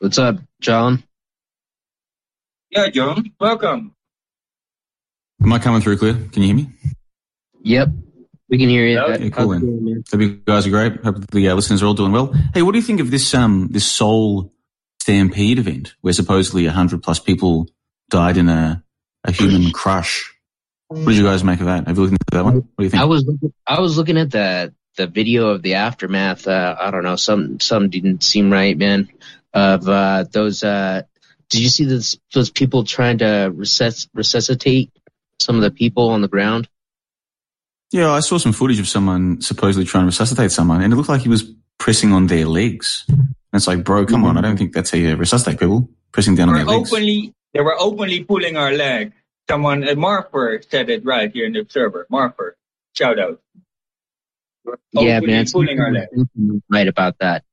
What's up, John? Yeah, John, welcome. Am I coming through clear? Can you hear me? Yep, we can hear you. Yeah, cool, man. Hope you guys are great. Hope the listeners are all doing well. Hey, what do you think of this this Soul Stampede event where supposedly 100+ people died in a human crush? What did you guys make of that? Have you looked into that one? What do you think? I was looking at the video of the aftermath. I don't know, some didn't seem right, man. Of those, did you see those people trying to resuscitate some of the people on the ground? Yeah, I saw some footage of someone supposedly trying to resuscitate someone, and it looked like he was pressing on their legs. And it's like, bro, come on! I don't think that's how you resuscitate people, pressing down on their legs. They were openly pulling our leg. Someone, Marfer said it right here in the Observer. Marfer, shout out. Yeah, man, pulling our leg. Right about that.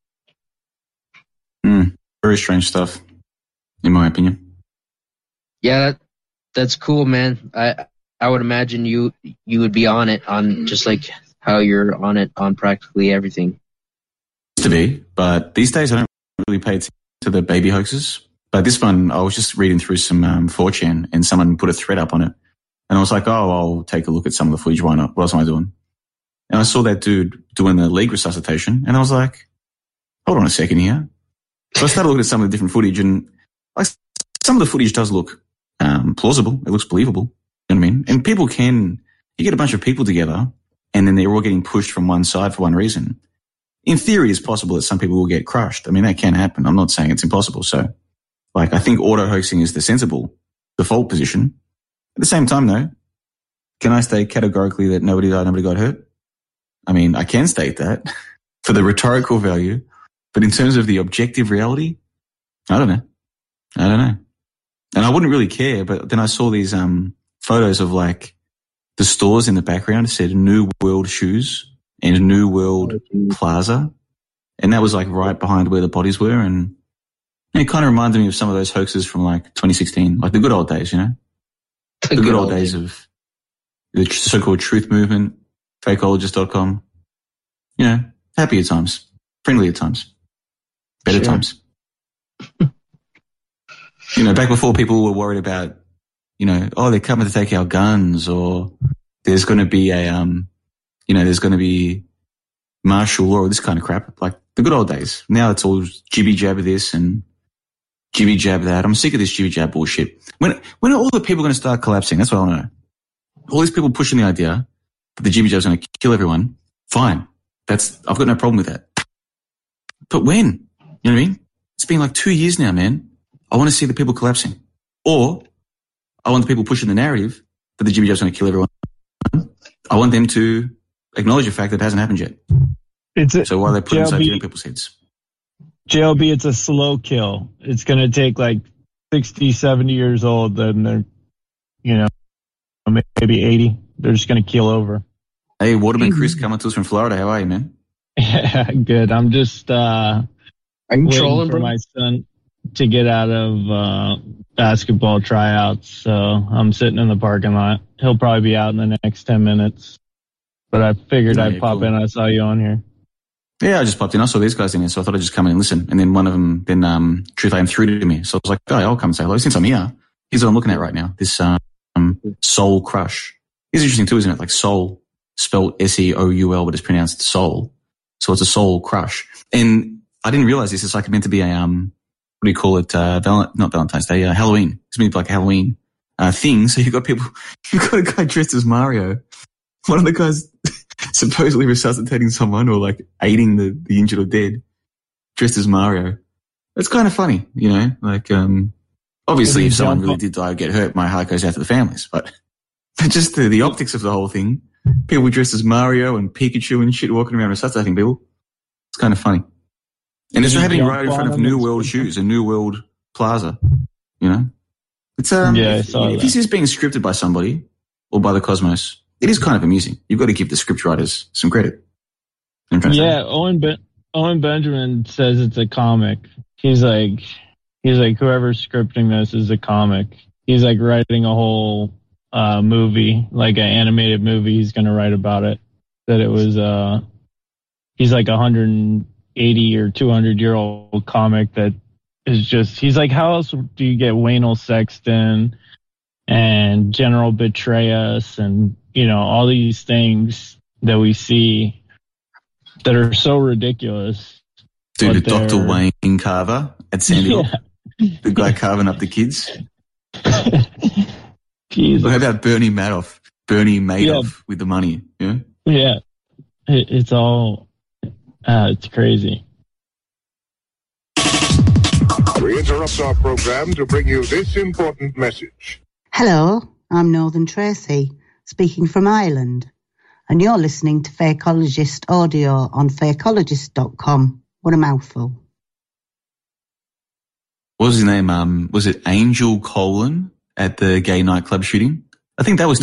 Very strange stuff, in my opinion. Yeah, that's cool, man. I would imagine you would be on it, on just like how you're on it on practically everything. Used to be, but these days I don't really pay attention to the baby hoaxes. But this one, I was just reading through some 4chan, and someone put a thread up on it. And I was like, oh, I'll take a look at some of the footage. Why not? What else am I doing? And I saw that dude doing the leg resuscitation, and I was like, hold on a second here. So I started looking at some of the different footage, and like, some of the footage does look plausible. It looks believable. You know what I mean? And you get a bunch of people together, and then they're all getting pushed from one side for one reason. In theory, it's possible that some people will get crushed. I mean, that can happen. I'm not saying it's impossible. So, like, I think auto-hoaxing is the sensible default position. At the same time, though, can I state categorically that nobody died, nobody got hurt? I mean, I can state that for the rhetorical value, but in terms of the objective reality, I don't know. And I wouldn't really care, but then I saw these photos of, like, the stores in the background. It said New World Shoes and New World Plaza, and that was, like, right behind where the bodies were, and it kind of reminded me of some of those hoaxes from, like, 2016, like the good old days, you know? The good old days of the so-called truth movement, fakeologist.com. You know, happier times, friendlier times, better times. You know, back before people were worried about, you know, oh, they're coming to take our guns, or there's going to be there's going to be martial law, or this kind of crap, like the good old days. Now it's all jibby jab this and jibby jab that. I'm sick of this jibby jab bullshit. When are all the people going to start collapsing? That's what I want to know. All these people pushing the idea that the jibby jab is going to kill everyone. Fine. I've got no problem with that. But when? You know what I mean? It's been like 2 years now, man. I want to see the people collapsing. Or I want the people pushing the narrative that the jibby jab is going to kill everyone. I want them to acknowledge the fact that it hasn't happened yet. So why are they putting inside in people's heads? JLB, it's a slow kill. It's going to take like 60, 70 years old, then they're, you know, maybe 80. They're just going to keel over. Hey, Waterman Chris coming to us from Florida. How are you, man? Yeah, good. I'm just waiting for my son to get out of basketball tryouts. So I'm sitting in the parking lot. He'll probably be out in the next 10 minutes. But I figured I'd pop in. I saw you on here. Yeah, I just popped in. I saw these guys in here, so I thought I'd just come in and listen. And then one of them, Truth AM threw to me. So I was like, oh, I'll come say hello. Since I'm here, here's what I'm looking at right now. This Soul Crush. It's interesting too, isn't it? Like soul, spelled SEOUL, but it's pronounced soul. So it's a Soul Crush. And I didn't realize this. It's like meant to be a, what do you call it? Not Valentine's Day, Halloween. It's meant to be like a Halloween thing. So you've got a guy dressed as Mario. One of the guys supposedly resuscitating someone or like aiding the injured or dead, dressed as Mario. It's kind of funny, you know, like, obviously if someone really did die or get hurt, my heart goes out to the families, but just the optics of the whole thing, people dressed as Mario and Pikachu and shit walking around resuscitating people. It's kind of funny. And it's happening right in front of New World Shoes and New World Plaza, you know? It's, if this is being scripted by somebody or by the Cosmos, it is kind of amusing. You've got to give the script writers some credit. Yeah, Owen Benjamin says it's a comic. He's like, whoever's scripting this is a comic. He's like writing a whole movie, like an animated movie. He's going to write about it. That it was, he's like 180 or 200-year-old comic that is just, he's like, how else do you get Waynell Sexton and General Betrayus and, all these things that we see that are so ridiculous. Dude, Dr. Wayne Carver at Sandyville. Yeah. The guy carving up the kids. Jesus. What about Bernie Madoff? Bernie Madoff with the money, yeah? Yeah. It's all, it's crazy. We interrupt our program to bring you this important message. Hello, I'm Northern Tracy, speaking from Ireland, and you're listening to Fakeologist audio on fakeologist.com. What a mouthful. What was his name? Was it Angel Colin at the gay nightclub shooting? I think that was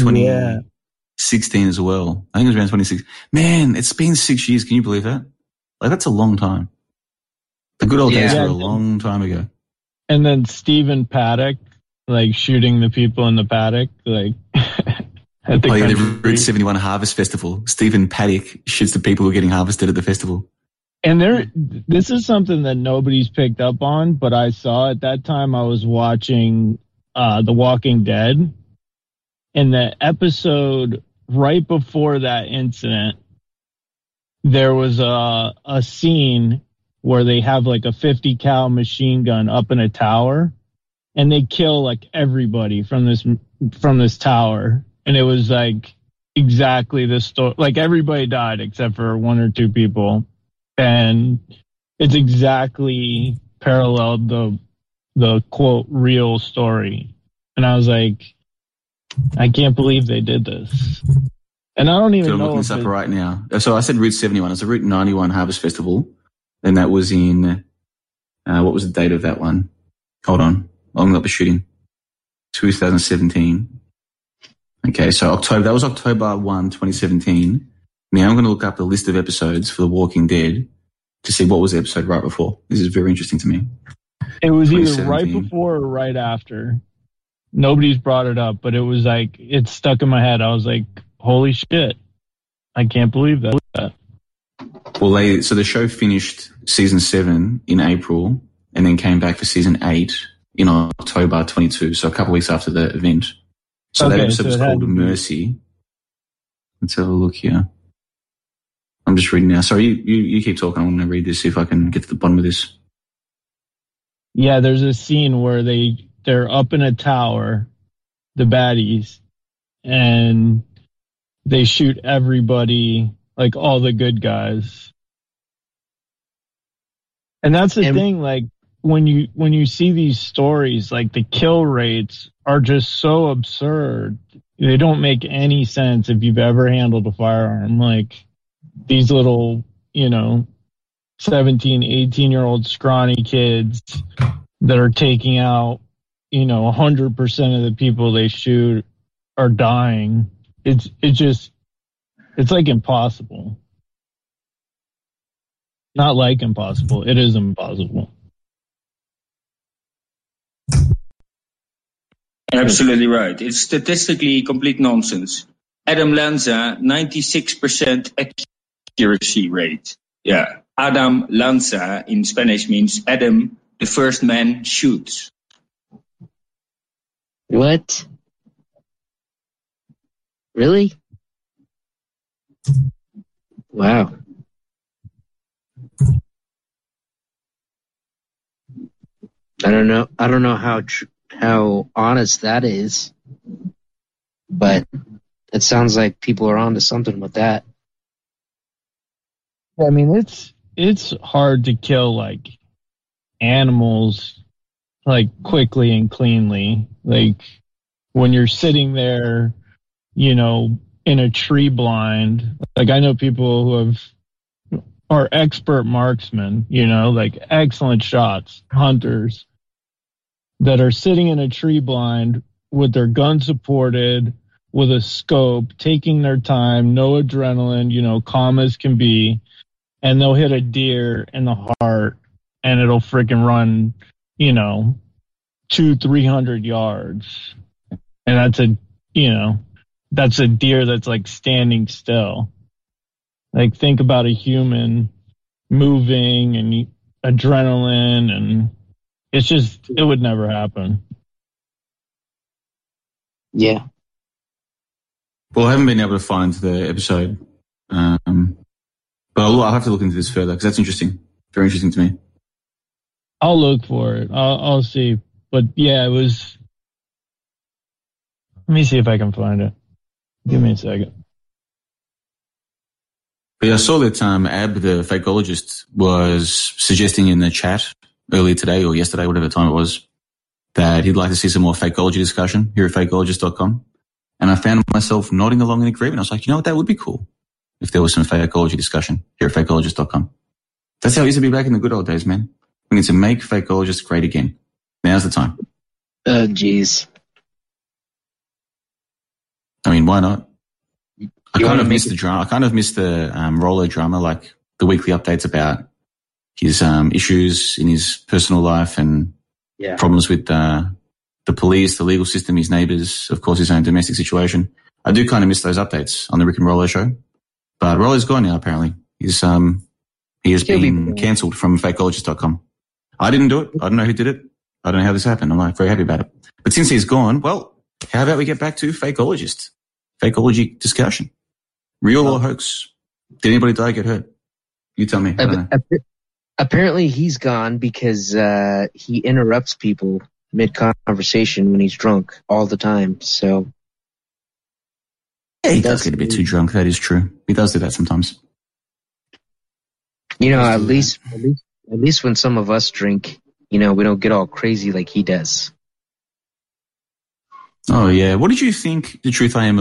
2016 as well. I think it was around 26. Man, it's been 6 years. Can you believe that? Like, that's a long time. The good old days were a long time ago. And then Stephen Paddock, like shooting the people in the paddock, like at the the Route 71 Harvest Festival. Stephen Paddock shoots the people who are getting harvested at the festival. And this is something that nobody's picked up on, but I saw at that time I was watching The Walking Dead. In the episode right before that incident, there was a scene where they have like a 50 cal machine gun up in a tower and they kill like everybody from this tower. And it was like exactly the story. Like everybody died except for one or two people. And it's exactly paralleled the quote real story. And I was like, I can't believe they did this. And I don't even know. I'm looking this up right now. So I said Route 71. It's a Route 91 Harvest Festival. And that was in, what was the date of that one? Hold on. I'm up the shooting. 2017. Okay, so that was October 1, 2017. Now I'm going to look up the list of episodes for The Walking Dead to see what was the episode right before. This is very interesting to me. It was either right before or right after. Nobody's brought it up, but it was like, it stuck in my head. I was like, holy shit. I can't believe that. Well, so the show finished season 7 in April and then came back for season 8 in October 22, so a couple of weeks after the event. So that episode was called Mercy. Let's have a look here. I'm just reading now. Sorry, you keep talking. I'm going to read this, see if I can get to the bottom of this. Yeah, there's a scene where they're up in a tower, the baddies, and they shoot everybody, like all the good guys. And that's the thing, like when you see these stories, like the kill rates are just so absurd. They don't make any sense if you've ever handled a firearm. Like these little, 17, 18-year-old scrawny kids that are taking out, 100% of the people they shoot are dying. It's like impossible. Not like impossible. It is impossible. Absolutely right. It's statistically complete nonsense. Adam Lanza, 96% accuracy rate. Yeah. Adam Lanza in Spanish means Adam, the first man, shoots. What? Really? Wow. I don't know how honest that is, but it sounds like people are onto something with that. I mean, it's hard to kill like animals like quickly and cleanly. Like when you're sitting there, in a tree blind. Like I know people who are expert marksmen, like excellent shots, hunters that are sitting in a tree blind with their gun supported, with a scope, taking their time, no adrenaline, calm as can be, and they'll hit a deer in the heart and it'll freaking run, 200-300 yards. And that's a deer that's like standing still. Like think about a human moving and adrenaline, and It's just, it would never happen. Yeah. Well, I haven't been able to find the episode. But I'll have to look into this further because that's interesting. Very interesting to me. I'll look for it. I'll see. But yeah, it was. Let me see if I can find it. Give me a second. But I saw that Ab, the fakeologist, was suggesting in the chat earlier today or yesterday, whatever time it was, that he'd like to see some more fakeology discussion here at fakeologist.com. And I found myself nodding along in agreement. I was like, you know what, that would be cool if there was some fakeology discussion here at fakeologist.com. That's how it used to be back in the good old days, man. We need to make fakeologists great again. Now's the time. Jeez. I mean, why not? I kind of missed the drama. I kind of missed the Rollo drama, like the weekly updates about his issues in his personal life and problems with the police, the legal system, his neighbours, of course, his own domestic situation. I do kind of miss those updates on the Rick and Rollo show. But Rollo's gone now, apparently. He has been cancelled from fakeologist.com. I didn't do it. I don't know who did it. I don't know how this happened. I'm like very happy about it. But since he's gone, well, how about we get back to fakeologist? Fakeology discussion. Real or hoax? Did anybody die or get hurt? You tell me. I don't know. Apparently he's gone because he interrupts people mid-conversation when he's drunk all the time. So yeah, he does get a bit too drunk. That is true. He does do that sometimes. You know, at least when some of us drink, you know, we don't get all crazy like he does. Oh yeah. What did you think the truth I am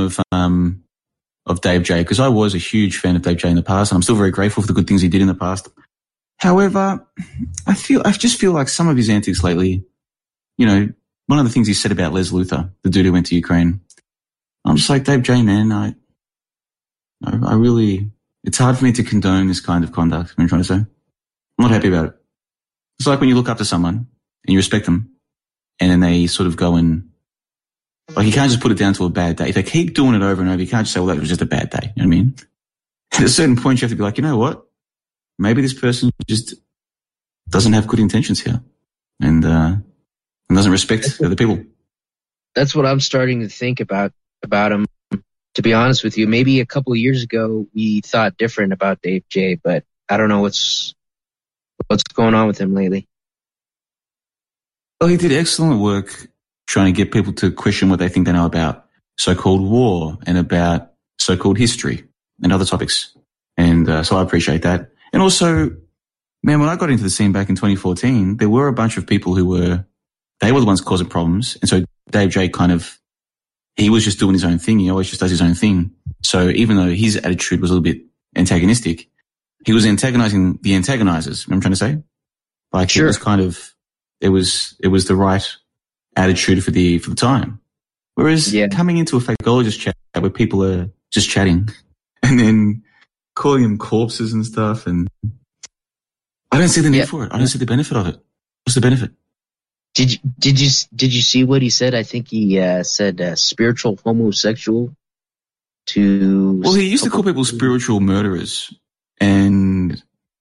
of Dave J? Because I was a huge fan of Dave J in the past, and I'm still very grateful for the good things he did in the past. However, I just feel like some of his antics lately, you know, one of the things he said about Les Luthor, the dude who went to Ukraine, I'm just like, Dave J, man, I really, it's hard for me to condone this kind of conduct. I'm trying to say, I'm not happy about it. It's like when you look up to someone and you respect them, and then they sort of go and, like, you can't just put it down to a bad day. If they keep doing it over and over, you can't just say, well, that was just a bad day. You know what I mean? At a certain point, you have to be like, you know what? Maybe this person just doesn't have good intentions here and doesn't respect other people. That's what I'm starting to think about him. To be honest with you, maybe a couple of years ago we thought different about Dave J, but I don't know what's going on with him lately. Well, he did excellent work trying to get people to question what they think they know about so-called war and about so-called history and other topics. And so I appreciate that. And also, man, when I got into the scene back in 2014, there were a bunch of people who were the ones causing problems. And so Dave J he was just doing his own thing. He always just does his own thing. So even though his attitude was a little bit antagonistic, he was antagonizing the antagonizers. You know what I'm trying to say? Like, sure. It was kind of, it was the right attitude for the time. Whereas coming into a fakeologist chat where people are just chatting and then calling them corpses and stuff, and I don't see the need for it. I don't see the benefit of it. What's the benefit? Did you see what he said? I think he said spiritual homosexual to. Well, he used to call people spiritual murderers, and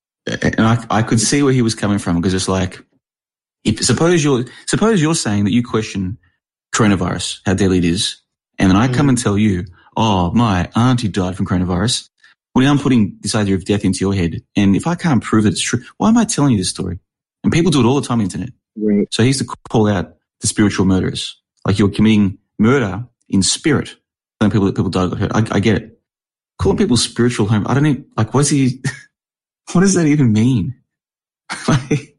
I could see where he was coming from, because it's like, suppose you're saying that you question coronavirus, how deadly it is, and then I come and tell you, oh, my auntie died from coronavirus. Well, now I'm putting this idea of death into your head, and if I can't prove that it's true, why am I telling you this story? And people do it all the time on the internet. Right. So he used to call out the spiritual murderers, like you're committing murder in spirit. Some people die got hurt. I get it. Calling people spiritual home, I don't even, like, what does that even mean? Like,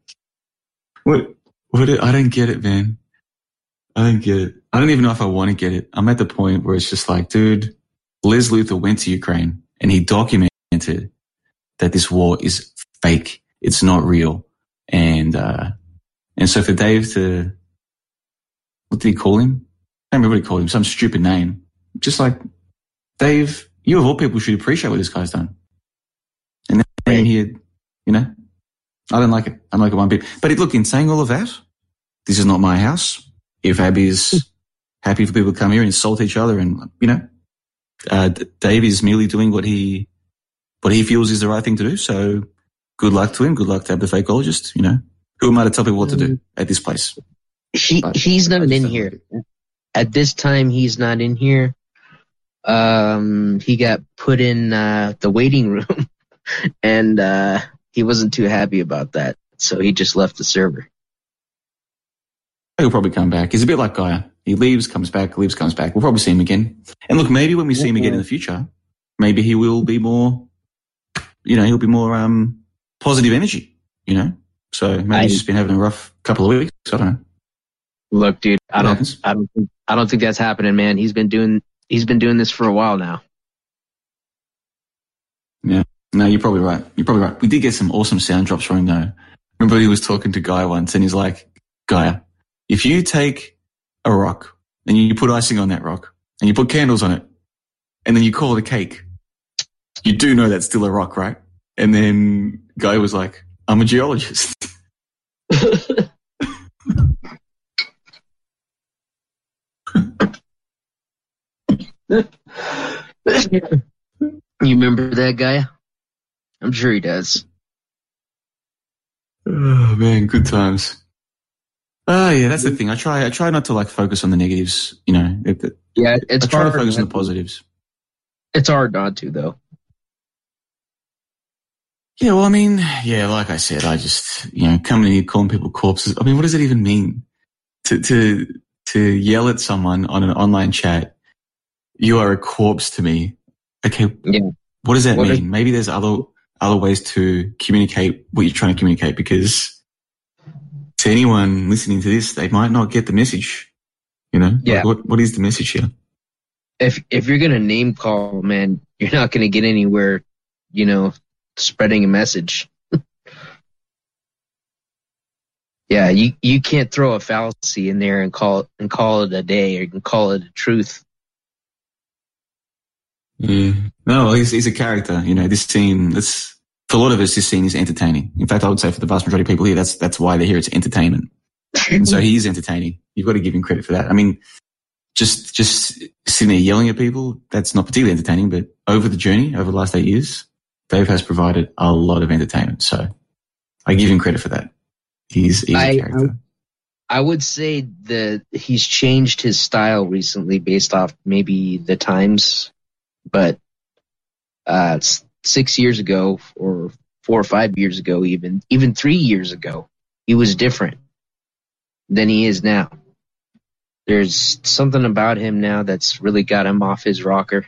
I don't get it, man. I don't get it. I don't even know if I want to get it. I'm at the point where it's just like, dude, Les Luthor went to Ukraine and he documented that this war is fake. It's not real. And so for Dave to, what did he call him? I don't remember what he called him, some stupid name. Just like, Dave, you of all people should appreciate what this guy's done. And then he had, you know, I don't like it. I don't like it one bit. But look, in saying all of that, this is not my house. If Abby's happy for people to come here and insult each other, and, you know, Dave is merely doing what he feels is the right thing to do. So good luck to him. Good luck to Ab the fakeologist, you know. Who am I to tell people what to do at this place? He's not in here. At this time, he's not in here. He got put in the waiting room, and he wasn't too happy about that, so he just left the server. He'll probably come back. He's a bit like Gaia. He leaves, comes back, leaves, comes back. We'll probably see him again. And look, maybe when we see him again in the future, maybe he will be more, he'll be more positive energy, So maybe he's just been having a rough couple of weeks. I don't know. Look, dude, I don't think that's happening, man. He's been doing this for a while now. Yeah. No, you're probably right. We did get some awesome sound drops from him, though. Remember he was talking to Gaia once, and he's like, Gaia, if you take a rock and you put icing on that rock and you put candles on it and then you call it a cake, you do know that's still a rock, right? And then Gaia was like, I'm a geologist. You remember that guy? I'm sure he does. Oh man, good times. Oh yeah, that's the thing. I try not to focus on the negatives. It's I try to focus on the positives. It's hard not to, though. Yeah, well, like I said, I just coming in here calling people corpses. What does it even mean to yell at someone on an online chat? You are a corpse to me. Okay, yeah. What does that mean? Maybe there's other ways to communicate what you're trying to communicate, because to anyone listening to this, they might not get the message. Yeah. What is the message here? If you're gonna name call, man, you're not gonna get anywhere. Spreading a message. Yeah, you can't throw a fallacy in there and call it a day, or you can call it a truth. Yeah. No, he's a character. This scene, for a lot of us, this scene is entertaining. In fact, I would say for the vast majority of people here, that's why they're here. It's entertainment. And so he is entertaining. You've got to give him credit for that. Just sitting there yelling at people, that's not particularly entertaining, but over the journey, over the last 8 years, Dave has provided a lot of entertainment. So I give him credit for that. He's a character. I would say that he's changed his style recently based off maybe the times, but 6 years ago, or 4 or 5 years ago, even 3 years ago, he was different than he is now. There's something about him now that's really got him off his rocker.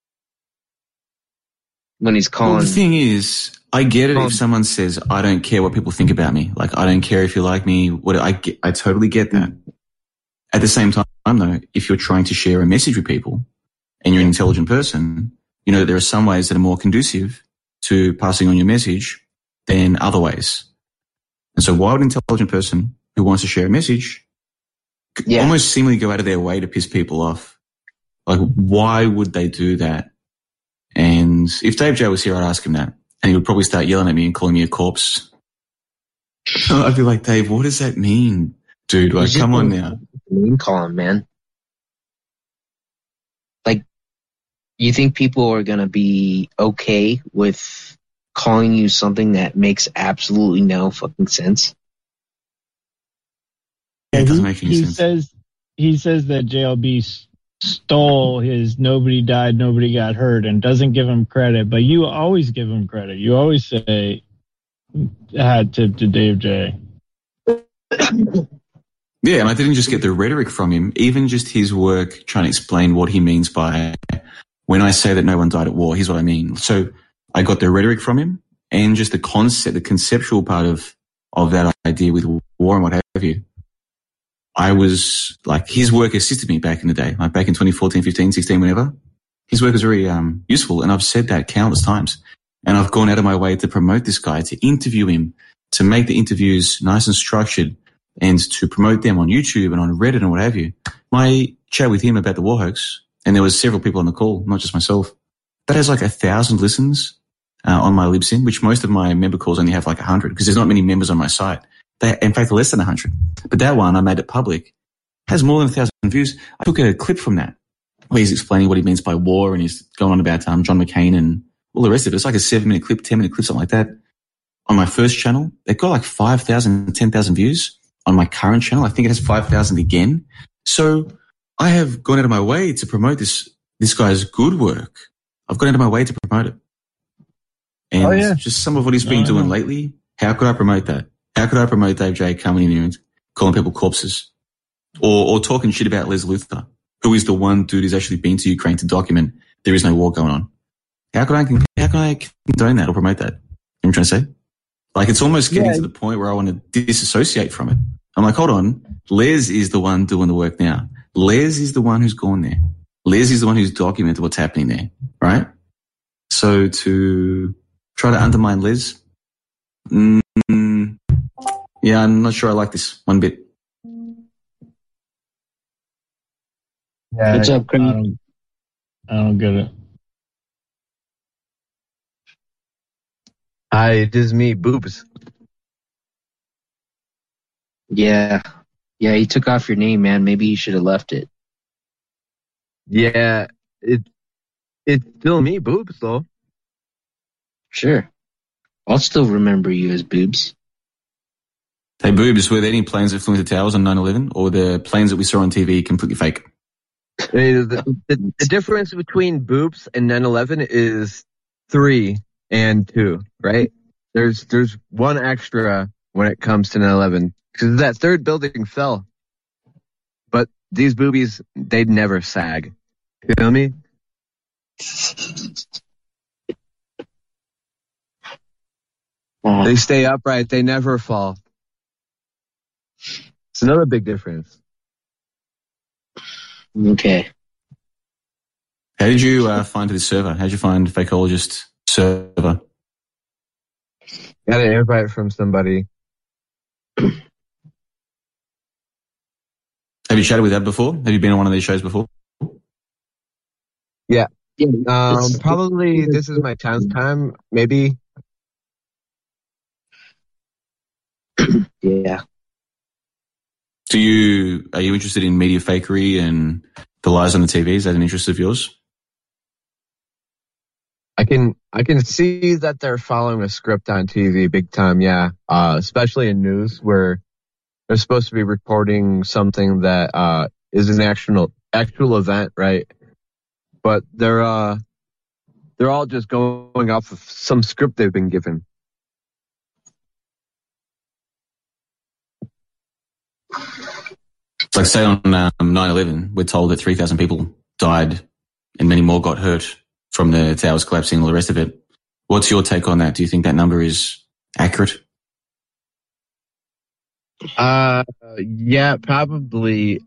When he's calling. Well, the thing is, I get it if someone says, I don't care what people think about me. I don't care if you like me. I totally get that. At the same time, though, if you're trying to share a message with people and you're an intelligent person, there are some ways that are more conducive to passing on your message than other ways. And so why would an intelligent person who wants to share a message almost seemingly go out of their way to piss people off? Why would they do that? And if Dave J was here, I'd ask him that. And he would probably start yelling at me and calling me a corpse. I'd be like, Dave, what does that mean? Dude, come on now. Name call him, man. You think people are going to be okay with calling you something that makes absolutely no fucking sense? It doesn't make any sense. He says that JLB stole his nobody died, nobody got hurt, and doesn't give him credit, but you always give him credit. You always say hat tip to Dave J. Yeah, and I didn't just get the rhetoric from him, even just his work trying to explain what he means by when I say that no one died at war, here's what I mean. So I got the rhetoric from him and just the concept, the conceptual part of that idea with war and what have you. I was his work assisted me back in the day, back in 2014, 15, 16, whenever. His work was very useful, and I've said that countless times. And I've gone out of my way to promote this guy, to interview him, to make the interviews nice and structured, and to promote them on YouTube and on Reddit and what have you. My chat with him about the war hoax, and there was several people on the call, not just myself, that has 1,000 listens on my Libsyn, which most of my member calls only have 100, because there's not many members on my site. In fact, less than 100. But that one, I made it public, has more than 1,000 views. I took a clip from that where he's explaining what he means by war, and he's going on about John McCain and all the rest of it. It's like a 7-minute clip, 10-minute clip, something like that. on my first channel. It got like 5,000, 10,000 views. On my current channel, I think it has 5,000 again. So I have gone out of my way to promote this guy's good work. I've gone out of my way to promote it. And just some of what he's been doing lately, how could I promote that? How could I promote Dave J coming in here and calling people corpses? Or talking shit about Les Luthor, who is the one dude who's actually been to Ukraine to document there is no war going on. How can I condone that or promote that? You know what I'm trying to say? Like, it's almost getting to the point where I want to disassociate from it. I'm like, hold on. Les is the one doing the work now. Les is the one who's gone there. Les is the one who's documented what's happening there, right? So to try to undermine Les, yeah, I'm not sure I like this one bit. Yeah, what's up, Chris? I don't get it. Hi, it is me, Boobs. Yeah, you took off your name, man. Maybe you should have left it. Yeah, it's still me, Boobs, though. Sure. I'll still remember you as Boobs. Hey, Boobs, were there any planes that flew into towers on 9/11, or the planes that we saw on TV completely fake? The difference between Boobs and 9/11 is 3 and 2, right? There's one extra when it comes to 9/11 because that third building fell. But these boobies, they'd never sag. You feel me? They stay upright. They never fall. It's another big difference. Okay. How did you find this server? How did you find Fakeologist server? Got an invite from somebody. Have you chatted with that before? Have you been on one of these shows before? Yeah. Probably this is my 10th time, maybe. Yeah. Are you interested in media fakery and the lies on the TV? Is that an interest of yours? I can see that they're following a script on TV big time, yeah. Especially in news where they're supposed to be reporting something that is an actual event, right? But they're all just going off of some script they've been given. It's like, say on 9/11, we're told that 3,000 people died and many more got hurt from the towers collapsing and all the rest of it. What's your take on that? Do you think that number is accurate? Yeah, probably.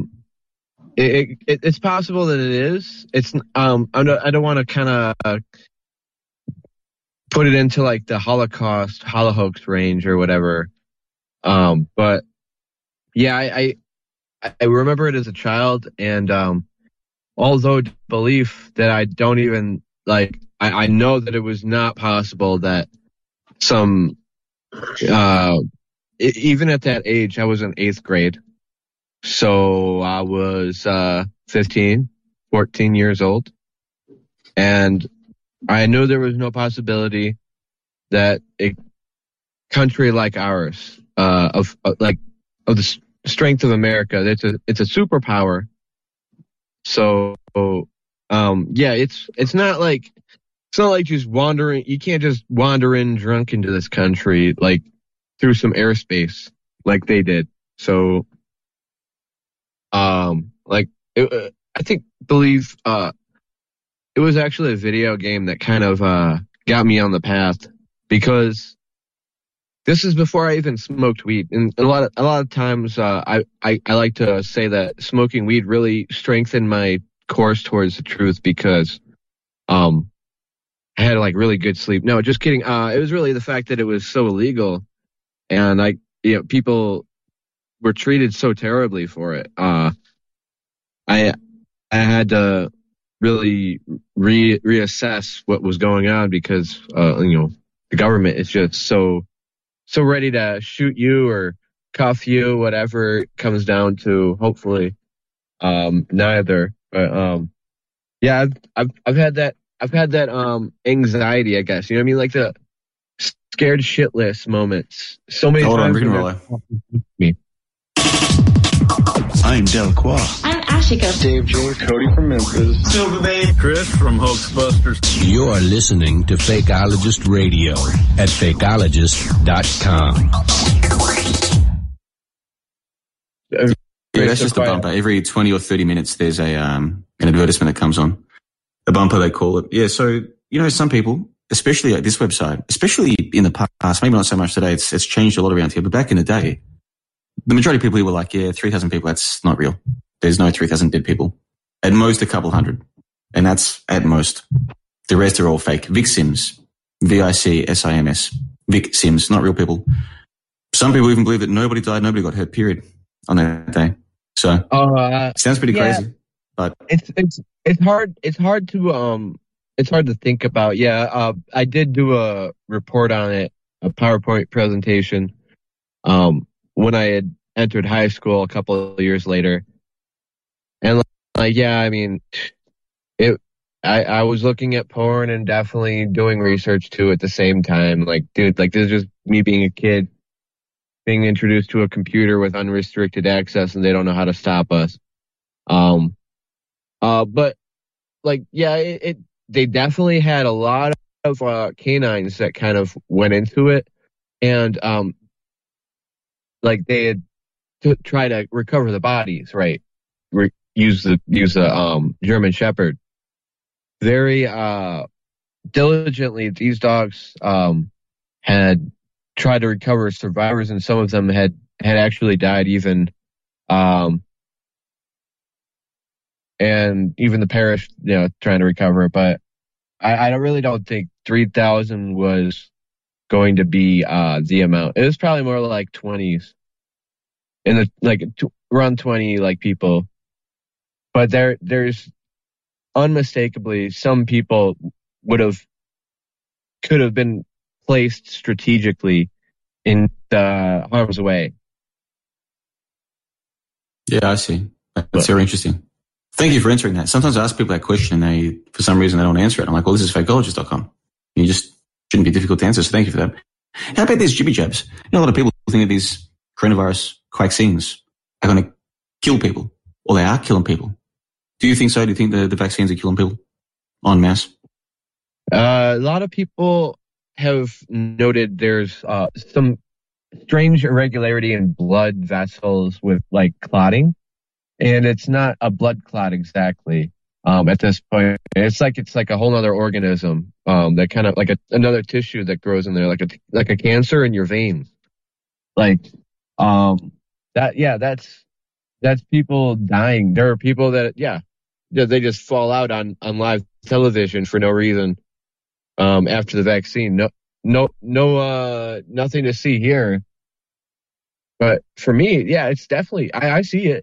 It's possible that it is. It's I don't want to kind of put it into like the Holocaust range or whatever. But yeah, I remember it as a child, and although belief that I don't even like, I know that it was not possible that some even at that age, I was in 8th grade. So I was 14 years old. And I knew there was no possibility that a country like ours, of the strength of America, it's a superpower. So, yeah, it's not like just wandering. You can't just wander in drunk into this country, like through some airspace like they did. So, I believe, it was actually a video game that kind of, got me on the path, because this is before I even smoked weed. And a lot of times, I like to say that smoking weed really strengthened my course towards the truth, because, I had like really good sleep. No, just kidding. It was really the fact that it was so illegal, and people were treated so terribly for it. I had to really reassess what was going on, because the government is just so ready to shoot you or cuff you, whatever it comes down to. Hopefully, neither. But yeah, I've had that anxiety, I guess. You know what I mean? Like scared shitless moments. So many Hold times. on, Rick I'm Delacroix. I'm Ashika. Dave James. Cody from Memphis. Silver Bay. Chris from Hoaxbusters. You're listening to Fakeologist Radio at fakeologist.com. Yeah, that's just a bumper. Every 20 or 30 minutes, there's an advertisement that comes on. A bumper, they call it. Yeah, so, some people, especially at this website, especially in the past, maybe not so much today, it's changed a lot around here, but back in the day, the majority of people were like, 3,000 people, that's not real. There's no 3,000 dead people. At most, a couple hundred. And that's at most. The rest are all fake. Vic Sims. VICSIMS. Vic Sims, not real people. Some people even believe that nobody died, nobody got hurt, period, on that day. So, sounds pretty crazy. But it's hard to think about. Yeah, I did do a report on it, a PowerPoint presentation, when I had entered high school a couple of years later. And I was looking at porn and definitely doing research too at the same time. Like, dude, this is just me being a kid, being introduced to a computer with unrestricted access, and they don't know how to stop us. But they definitely had a lot of canines that kind of went into it, and they had to try to recover the bodies, right? Use the German Shepherd. Very diligently, these dogs had tried to recover survivors, and some of them had actually died even. And even the parish, trying to recover it. But I really don't think 3,000 was going to be the amount. It was probably more like 20s, around 20 people. But there's unmistakably some people could have been placed strategically in the harm's way. Yeah, I see. That's very interesting. Thank you for answering that. Sometimes I ask people that question and for some reason, they don't answer it. I'm like, well, this is fakeologist.com. You just shouldn't be difficult to answer. So thank you for that. How about these jibby jabs? A lot of people think that these coronavirus vaccines are going to kill people, or they are killing people. Do you think so? Do you think the vaccines are killing people en masse? A lot of people have noted there's some strange irregularity in blood vessels with clotting. And it's not a blood clot exactly. At this point, it's like a whole other organism. That kind of another tissue that grows in there, like a cancer in your veins. That's people dying. There are people that they just fall out on live television for no reason. After the vaccine, no, nothing to see here. But for me, it's definitely I see it.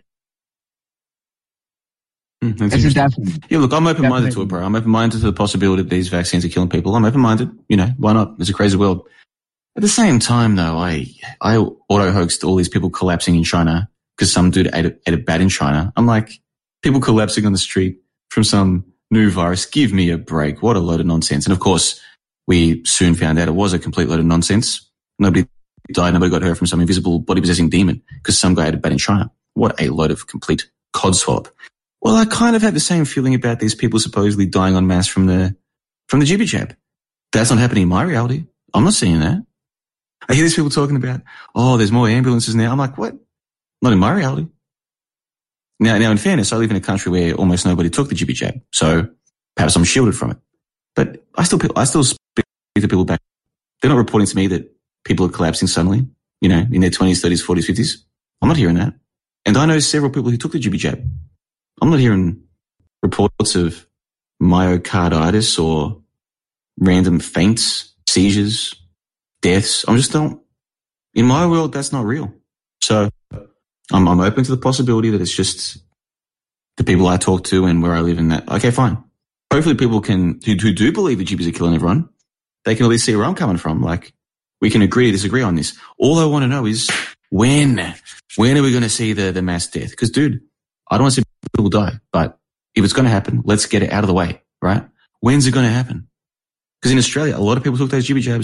It's definitely. Yeah, look, I'm open-minded to it, bro. I'm open-minded to the possibility that these vaccines are killing people. I'm open-minded. Why not? It's a crazy world. At the same time, though, I auto-hoaxed all these people collapsing in China because some dude ate a bat in China. I'm like, people collapsing on the street from some new virus. Give me a break. What a load of nonsense. And of course, we soon found out it was a complete load of nonsense. Nobody died. Nobody got hurt from some invisible body-possessing demon because some guy ate a bat in China. What a load of complete codswallop. Well, I kind of have the same feeling about these people supposedly dying en masse from the jibby jab. That's not happening in my reality. I'm not seeing that. I hear these people talking about, there's more ambulances now. I'm like, what? Not in my reality. Now, in fairness, I live in a country where almost nobody took the jibby jab, so perhaps I'm shielded from it. But I still speak to people back. They're not reporting to me that people are collapsing suddenly, in their 20s, 30s, 40s, 50s. I'm not hearing that. And I know several people who took the jibby jab. I'm not hearing reports of myocarditis or random faints, seizures, deaths. I'm just don't. In my world, that's not real. So I'm open to the possibility that it's just the people I talk to and where I live in that. Okay, fine. Hopefully people who do believe the jibbies are killing everyone, they can at least see where I'm coming from. We can agree to disagree on this. All I want to know is when are we going to see the mass death? Because, dude, I don't want to see people die, but if it's going to happen, let's get it out of the way, right? When's it going to happen? Because in Australia, a lot of people took those jibby jabs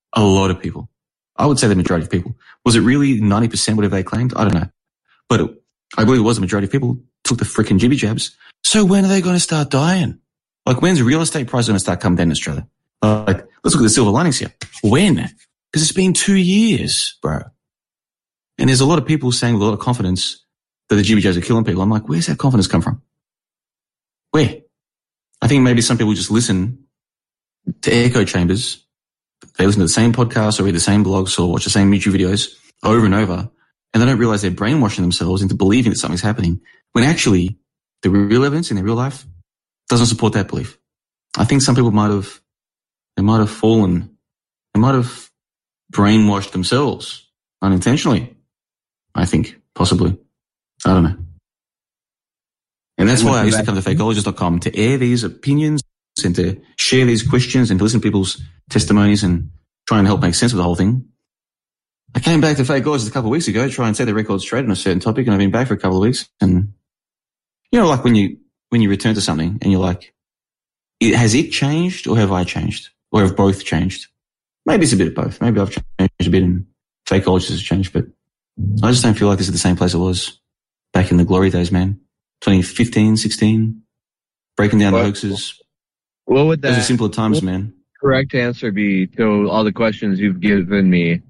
A lot of people. I would say the majority of people. Was it really 90% whatever they claimed? I don't know. But I believe it was the majority of people took the freaking jibby jabs. So when are they going to start dying? Like, when's real estate prices going to start coming down in Australia? Like, let's look at the silver linings here. When? Because it's been 2 years, bro. And there's a lot of people saying with a lot of confidence that the jibby jabs are killing people. I'm like, where's that confidence come from? Where? I think maybe some people just listen to echo chambers. They listen to the same podcasts or read the same blogs or watch the same YouTube videos over and over, and they don't realize they're brainwashing themselves into believing that something's happening when actually the real evidence in their real life doesn't support that belief. I think some people might have brainwashed themselves unintentionally. I think, possibly. I don't know. And that's why I used to come to fakeologist.com to air these opinions and to share these questions and to listen to people's testimonies and try and help make sense of the whole thing. I came back to Fakeologist a couple of weeks ago to try and set the record straight on a certain topic, and I've been back for a couple of weeks. And, you know, like when you return to something and you're like, has it changed or have I changed? Or have both changed? Maybe it's a bit of both. Maybe I've changed a bit and Fakeologist has changed, but I just don't feel like this is the same place it was back in the glory days, man. 2015, 16, breaking down the hoaxes. What would that? Those are simpler times, man. Correct answer be to all the questions you've given me,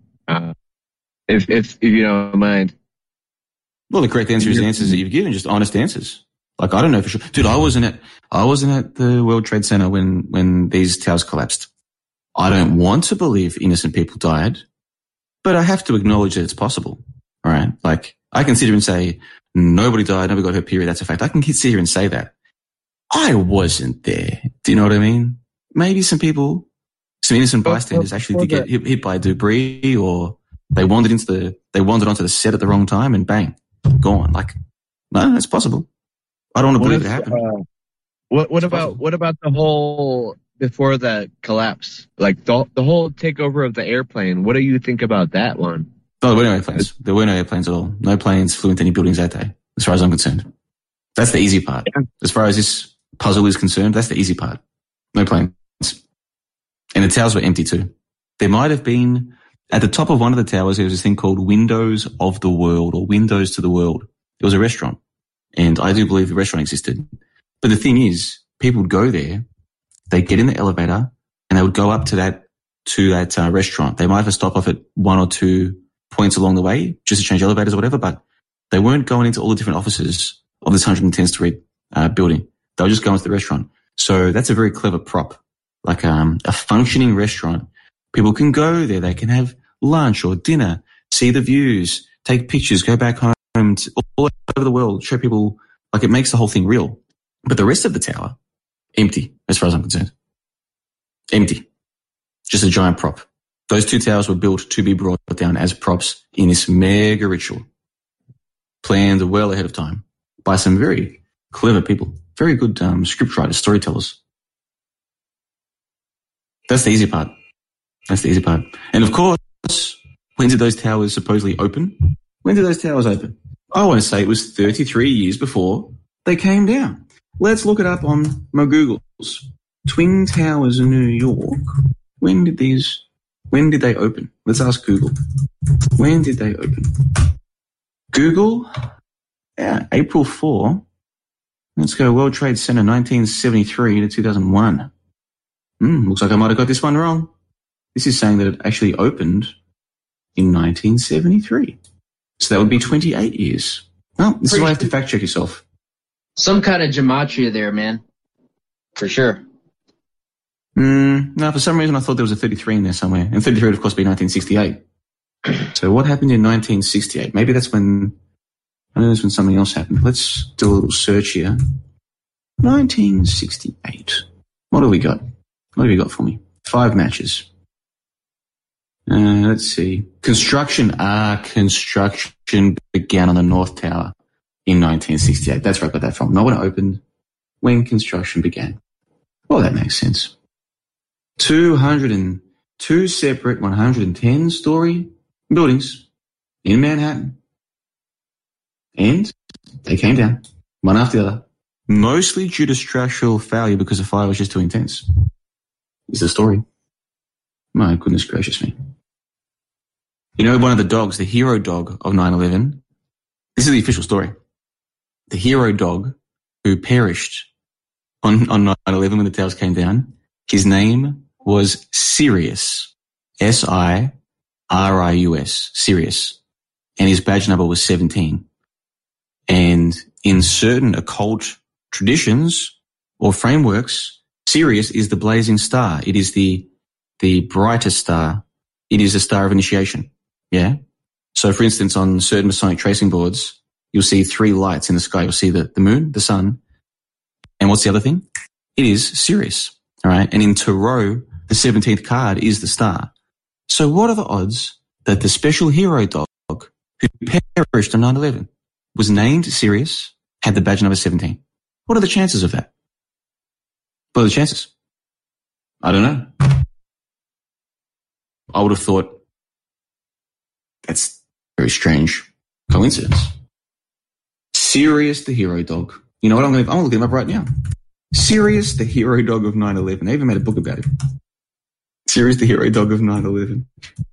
if you don't mind? Well, the correct answer is the answers that you've given, just honest answers. Like, I don't know for sure. Dude, I wasn't at the World Trade Center when these towers collapsed. I don't want to believe innocent people died, but I have to acknowledge that it's possible. All right? Like, I can sit here and say, nobody died, nobody got hurt, period. That's a fact. I can sit here and say that. I wasn't there. Do you know what I mean? Maybe some innocent bystanders actually did get hit by debris, or they wandered onto the set at the wrong time and bang, gone. Like, no, it's possible. I don't want to believe it happened. What about the whole before the collapse? Like the whole takeover of the airplane. What do you think about that one? No, there were no airplanes. There were no airplanes at all. No planes flew into any buildings that day, as far as I'm concerned. That's the easy part. Yeah. As far as this puzzle is concerned, that's the easy part. No planes. And the towers were empty too. There might have been, at the top of one of the towers, there was this thing called Windows of the World, or Windows to the World. It was a restaurant. And I do believe the restaurant existed. But the thing is, people would go there, they'd get in the elevator, and they would go up to that restaurant. They might have stopped off at one or two points along the way just to change elevators or whatever, but they weren't going into all the different offices of this 110-story building. They were just going to the restaurant. So that's a very clever prop. Like a functioning restaurant. People can go there. They can have lunch or dinner, see the views, take pictures, go back home to all over the world, show people. Like, it makes the whole thing real. But the rest of the tower, empty, as far as I'm concerned. Empty. Just a giant prop. Those two towers were built to be brought down as props in this mega ritual. Planned well ahead of time by some very clever people. Very good scriptwriters, storytellers. That's the easy part. And of course, when did those towers supposedly open? When did those towers open? I want to say it was 33 years before they came down. Let's look it up on my Googles. Twin Towers in New York. When did they open? Let's ask Google. When did they open? Google, yeah, April 4. Let's go World Trade Center 1973 to 2001. Looks like I might have got this one wrong. This is saying that it actually opened in 1973. So that would be 28 years. Well, this is why I have to fact check yourself. Some kind of gematria there, man. For sure. No, for some reason I thought there was a 33 in there somewhere. And 33 would, of course, be 1968. So what happened in 1968? Maybe that's when something else happened. Let's do a little search here. 1968. What have we got? What have you got for me? 5 matches. Let's see. Construction began on the North Tower in 1968. That's where I got that from. Not when it opened, when construction began. Well, that makes sense. 202 separate 110-story buildings in Manhattan. And they came down, one after the other. Mostly due to structural failure because the fire was just too intense. Is the story. My goodness gracious me. You know, one of the dogs, the hero dog of 9/11, this is the official story. The hero dog who perished on 9/11 when the towers came down, his name was Sirius. Sirius. Sirius. And his badge number was 17. And in certain occult traditions or frameworks, Sirius is the blazing star. It is the brightest star. It is a star of initiation. Yeah? So, for instance, on certain Masonic tracing boards, you'll see 3 lights in the sky. You'll see the moon, the sun, and what's the other thing? It is Sirius. All right? And in Tarot, the 17th card is the star. So what are the odds that the special hero dog who perished on 9/11 was named Sirius, had the badge number 17? What are the chances of that? What are the chances? I don't know. I would have thought that's a very strange coincidence. Sirius the hero dog. You know what? I'm going to look him up right now. Sirius the hero dog of 9/11. They even made a book about it. Sirius the hero dog of 9/11.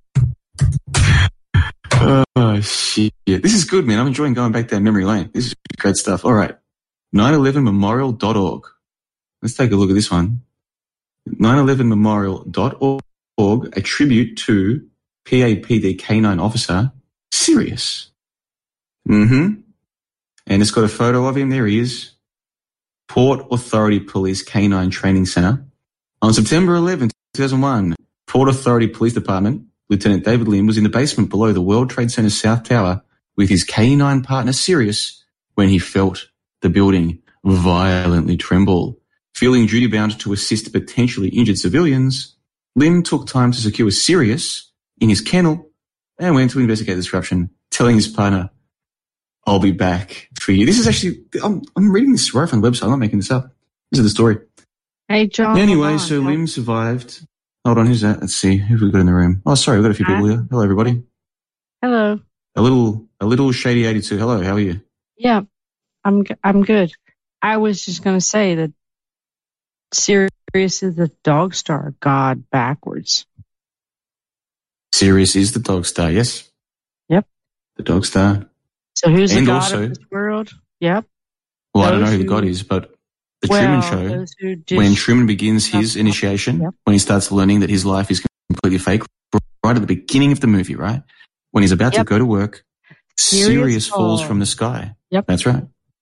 Oh, shit. This is good, man. I'm enjoying going back down memory lane. This is great stuff. All right. 911memorial.org. Let's take a look at this one. 911memorial.org, a tribute to PAPD K9 officer Sirius. And it's got a photo of him. There he is. Port Authority Police K9 Training Center. On September 11, 2001, Port Authority Police Department, Lieutenant David Lim was in the basement below the World Trade Center South Tower with his K9 partner Sirius when he felt the building violently tremble. Feeling duty-bound to assist potentially injured civilians, Lim took time to secure Sirius in his kennel and went to investigate the disruption, telling his partner, "I'll be back for you." This is actually, I'm reading this right from the website. I'm not making this up. This is the story. Hey, John. Anyway, so Lim survived. Hold on, who's that? Let's see. Who have we got in the room? Oh, sorry, we've got a few people here. Hello, everybody. Hello. A little Shady 82. Hello, how are you? Yeah, I'm good. I was just going to say that Sirius is the dog star god backwards. Sirius is the dog star, yes. Yep. The dog star. So who's the god of this world? Yep. Well, I don't know who the god is, but the Truman Show, when Truman begins his initiation, when he starts learning that his life is completely fake, right at the beginning of the movie, right? When he's about to go to work, Sirius falls from the sky. Yep. That's right.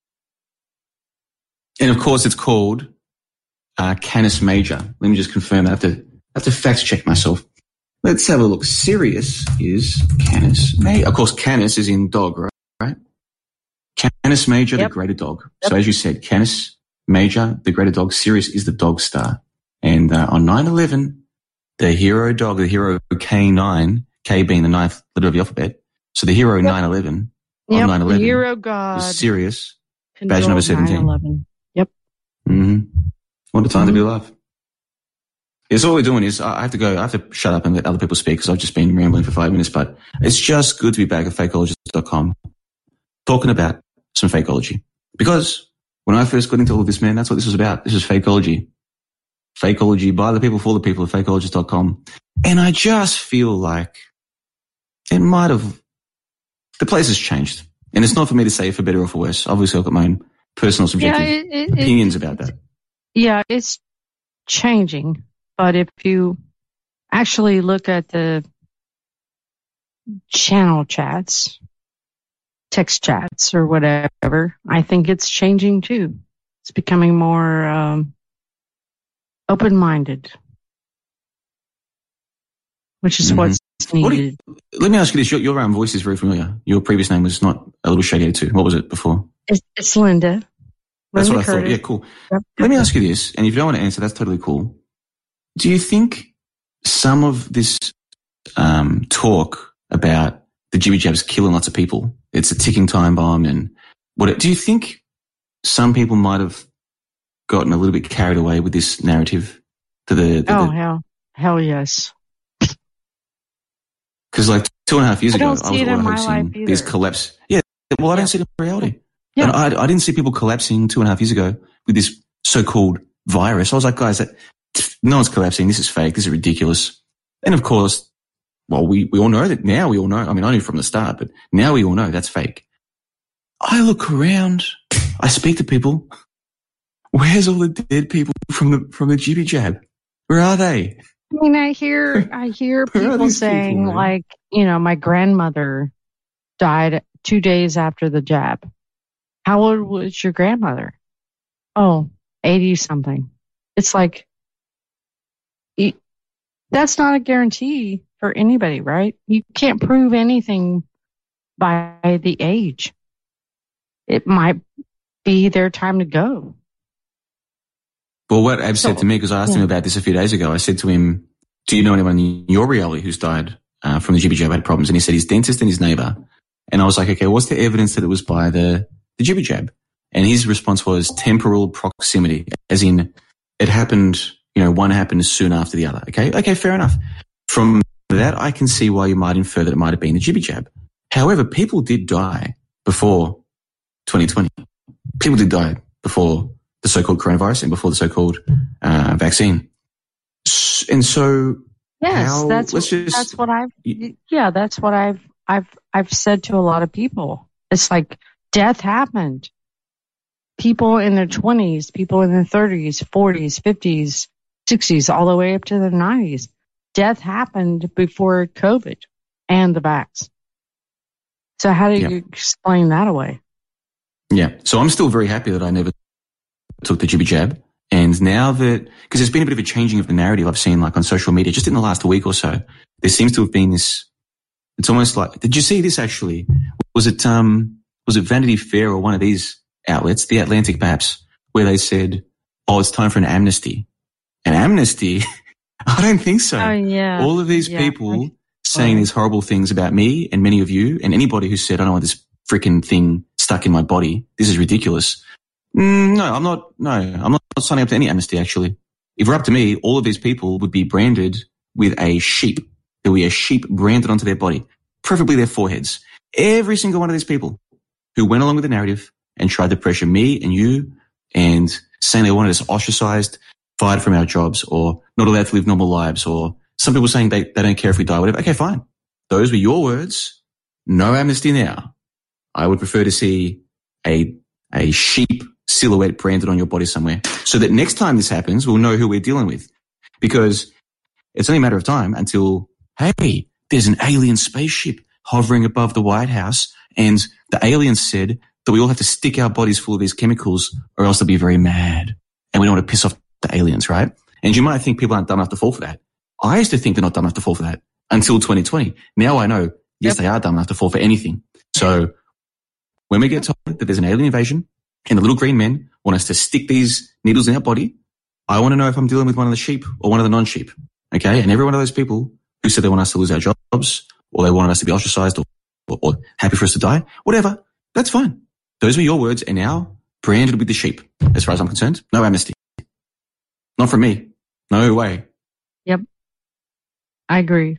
And of course, it's called Canis Major. Let me just confirm that. I have to fact check myself. Let's have a look. Sirius is Canis Major. Of course, Canis is in dog, right? Canis Major, the greater dog. So as you said, Canis Major, the greater dog. Sirius is the dog star. And on 9/11, the hero dog, the hero K9, K being the 9th letter of the alphabet. So the hero 9/11 on 9/11 the hero god was Sirius, badge number 17. 9/11. Yep. What a time to be alive. Yes, all we're doing is I have to shut up and let other people speak because I've just been rambling for 5 minutes, but it's just good to be back at fakeologist.com talking about some fakeology. Because when I first got into all of this, man, that's what this was about. This is fakeology. Fakeology by the people for the people at fakeologist.com. And I just feel like the place has changed. And it's not for me to say for better or for worse. Obviously, I've got my own personal subjective opinions about that. Yeah, it's changing. But if you actually look at the channel chats, text chats or whatever, I think it's changing too. It's becoming more open-minded, which is what's needed. Let me ask you this. Your voice is very familiar. Your previous name was not a little shady too. What was it before? It's Linda. That's what I Curtis. thought. Yeah, cool. Yep. Let me ask you this, and if you don't want to answer, that's totally cool. Do you think some of this talk about the jibby jabs killing lots of people, it's a ticking time bomb, and do you think some people might have gotten a little bit carried away with this narrative? Hell yes. Because like 2.5 years ago, I was hosting these collapse. Yeah, well, I don't see it in reality. Yeah. And I didn't see people collapsing 2.5 years ago with this so-called virus. I was like, guys, no one's collapsing. This is fake. This is ridiculous. And of course, well, we all know that now. We all know. I mean, I knew from the start, but now we all know that's fake. I look around. I speak to people. Where's all the dead people from the jibby jab? Where are they? I mean, I hear people saying people, like, my grandmother died 2 days after the jab. How old was your grandmother? Oh, 80 something. It's like, that's not a guarantee for anybody, right? You can't prove anything by the age. It might be their time to go. Well, what Ab said to me, because I asked him about this a few days ago, I said to him, do you know anyone in your reality who's died from the jibby jab, had problems? And he said his dentist and his neighbour. And I was like, okay, what's the evidence that it was by the jibby jab? And his response was temporal proximity, as in it happened, one happened soon after the other. Okay, fair enough. From that, I can see why you might infer that it might have been the jibby jab. However, people did die before 2020. People did die before the so-called coronavirus and before the so-called vaccine. And so, yes, that's what I've said to a lot of people. It's like death happened. People in their 20s, people in their 30s, 40s, 50s, 60s, all the way up to their 90s. Death happened before COVID and the vax. So how do you explain that away? Yeah. So I'm still very happy that I never took the jibby jab. And now that, because there's been a bit of a changing of the narrative I've seen like on social media, just in the last week or so, there seems to have been this, it's almost like, did you see this actually? Was it Vanity Fair or one of these outlets, The Atlantic perhaps, where they said, oh, it's time for an amnesty. An amnesty? I don't think so. Oh, yeah. All of these people saying these horrible things about me and many of you and anybody who said, I don't want this freaking thing stuck in my body. This is ridiculous. No, I'm not signing up to any amnesty, actually. If it were up to me, all of these people would be branded with a sheep. There would be a sheep branded onto their body, preferably their foreheads. Every single one of these people who went along with the narrative and tried to pressure me and you and saying they wanted us ostracized, fired from our jobs, or not allowed to live normal lives, or some people saying they don't care if we die, whatever. Okay, fine. Those were your words. No amnesty now. I would prefer to see a sheep silhouette branded on your body somewhere so that next time this happens, we'll know who we're dealing with. Because it's only a matter of time until, hey, there's an alien spaceship hovering above the White House and the aliens said that we all have to stick our bodies full of these chemicals or else they'll be very mad. And we don't want to piss off the aliens, right? And you might think people aren't dumb enough to fall for that. I used to think they're not dumb enough to fall for that until 2020. Now I know, yes, they are dumb enough to fall for anything. So when we get told that there's an alien invasion and the little green men want us to stick these needles in our body, I want to know if I'm dealing with one of the sheep or one of the non-sheep. Okay? And every one of those people who said they want us to lose our jobs or they wanted us to be ostracized or happy for us to die, whatever, that's fine. Those were your words and now branded with the sheep. As far as I'm concerned, no amnesty. Not from me. No way. Yep. I agree.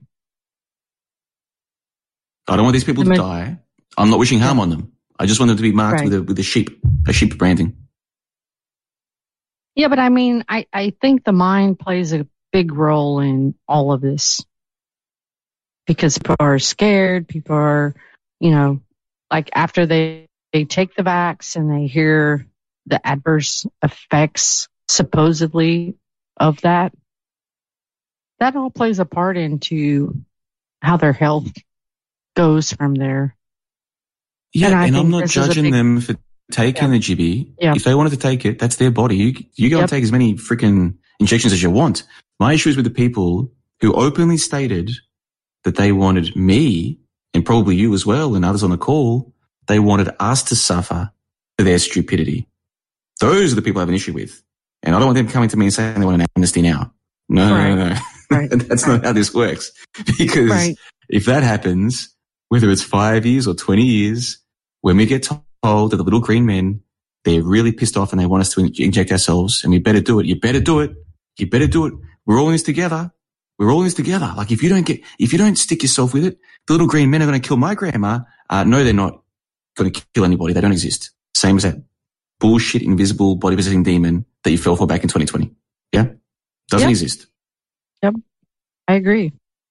I don't want these people to die. I'm not wishing harm on them. I just want them to be marked with a sheep branding. Yeah, but I mean, I think the mind plays a big role in all of this because people are scared. People are, like after they take the vax and they hear the adverse effects supposedly of that all plays a part into how their health goes from there. Yeah, and I'm not judging them for taking the jibby. Yeah. If they wanted to take it, that's their body. You go and take as many freaking injections as you want. My issue is with the people who openly stated that they wanted me, and probably you as well, and others on the call, they wanted us to suffer for their stupidity. Those are the people I have an issue with. And I don't want them coming to me and saying they want an amnesty now. No. Right. That's not how this works. Because if that happens, whether it's 5 years or 20 years, when we get told that the little green men, they're really pissed off and they want us to inject ourselves and we better do it. You better do it. You better do it. We're all in this together. We're all in this together. Like if you don't stick yourself with it, the little green men are going to kill my grandma. No, they're not going to kill anybody. They don't exist. Same as that bullshit invisible body possessing demon that you fell for back in 2020. Yeah? Doesn't exist. Yep. I agree.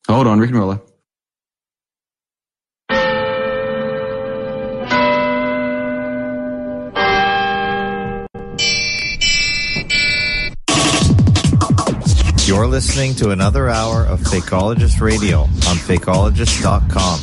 Hold on, Rick and Roller. You're listening to another hour of Fakeologist Radio on Fakeologist.com.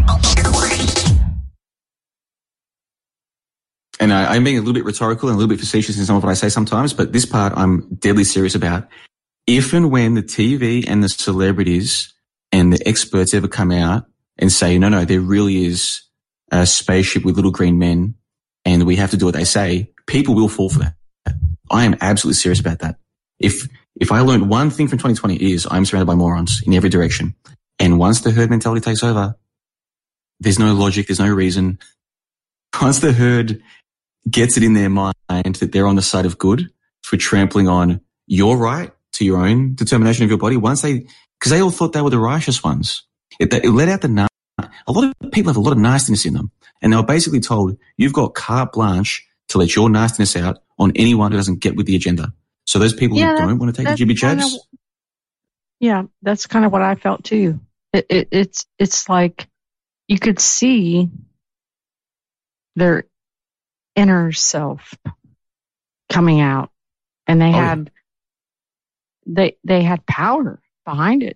And I'm being a little bit rhetorical and a little bit facetious in some of what I say sometimes, but this part I'm deadly serious about. If and when the TV and the celebrities and the experts ever come out and say, no, there really is a spaceship with little green men and we have to do what they say, people will fall for that. I am absolutely serious about that. If I learned one thing from 2020 is I'm surrounded by morons in every direction. And once the herd mentality takes over, there's no logic, there's no reason. Once the herd gets it in their mind that they're on the side of good for trampling on your right to your own determination of your body, because they all thought they were the righteous ones. It let out a lot of people have a lot of nastiness in them. And they were basically told, you've got carte blanche to let your nastiness out on anyone who doesn't get with the agenda. So those people who don't want to take the jibby jabs. That's kind of what I felt too. It's like you could see their inner self coming out, and they had power behind it.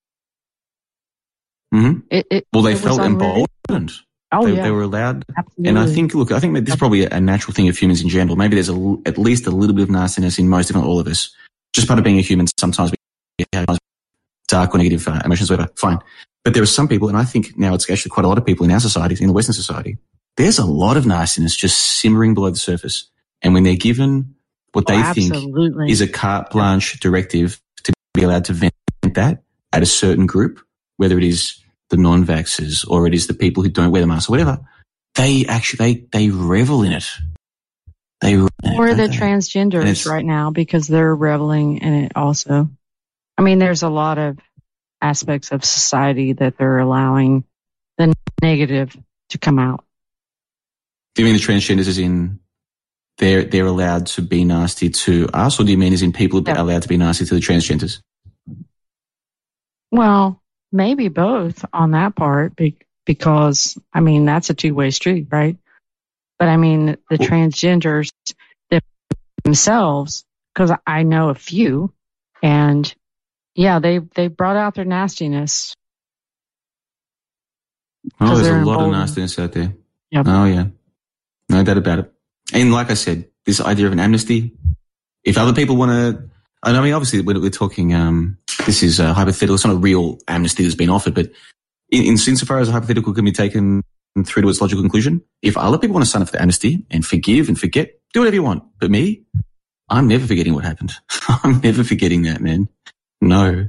Mm-hmm. They felt emboldened. They were allowed. Absolutely. And I think this is probably a natural thing of humans in general. Maybe there's at least a little bit of nastiness in most, if not all of us. Just part of being a human. Sometimes we have dark or negative emotions, whatever. Fine. But there are some people, and I think now it's actually quite a lot of people in our society, in the Western society, there's a lot of nastiness just simmering below the surface. And when they're given what they think is a carte blanche directive to be allowed to vent that at a certain group, whether it is the non-vaxxers or it is the people who don't wear the mask or whatever, they revel in it. Or the transgenders right now, because they're reveling in it also. I mean, there's a lot of aspects of society that they're allowing the negative to come out. Do you mean the transgenders as in they're allowed to be nasty to us, or do you mean as in people are allowed to be nasty to the transgenders? Well, maybe both on that part, because, I mean, that's a two-way street, right? But, I mean, the transgenders themselves, because I know a few, and, they brought out their nastiness. Oh, there's a lot of nastiness out there. Yep. Oh, yeah. No doubt about it. And like I said, this idea of an amnesty, if other people want to, I mean, obviously we're talking, this is hypothetical. It's not a real amnesty that's been offered, but insofar as a hypothetical can be taken through to its logical conclusion, if other people want to sign up for the amnesty and forgive and forget, do whatever you want. But me, I'm never forgetting what happened. I'm never forgetting that, man. No.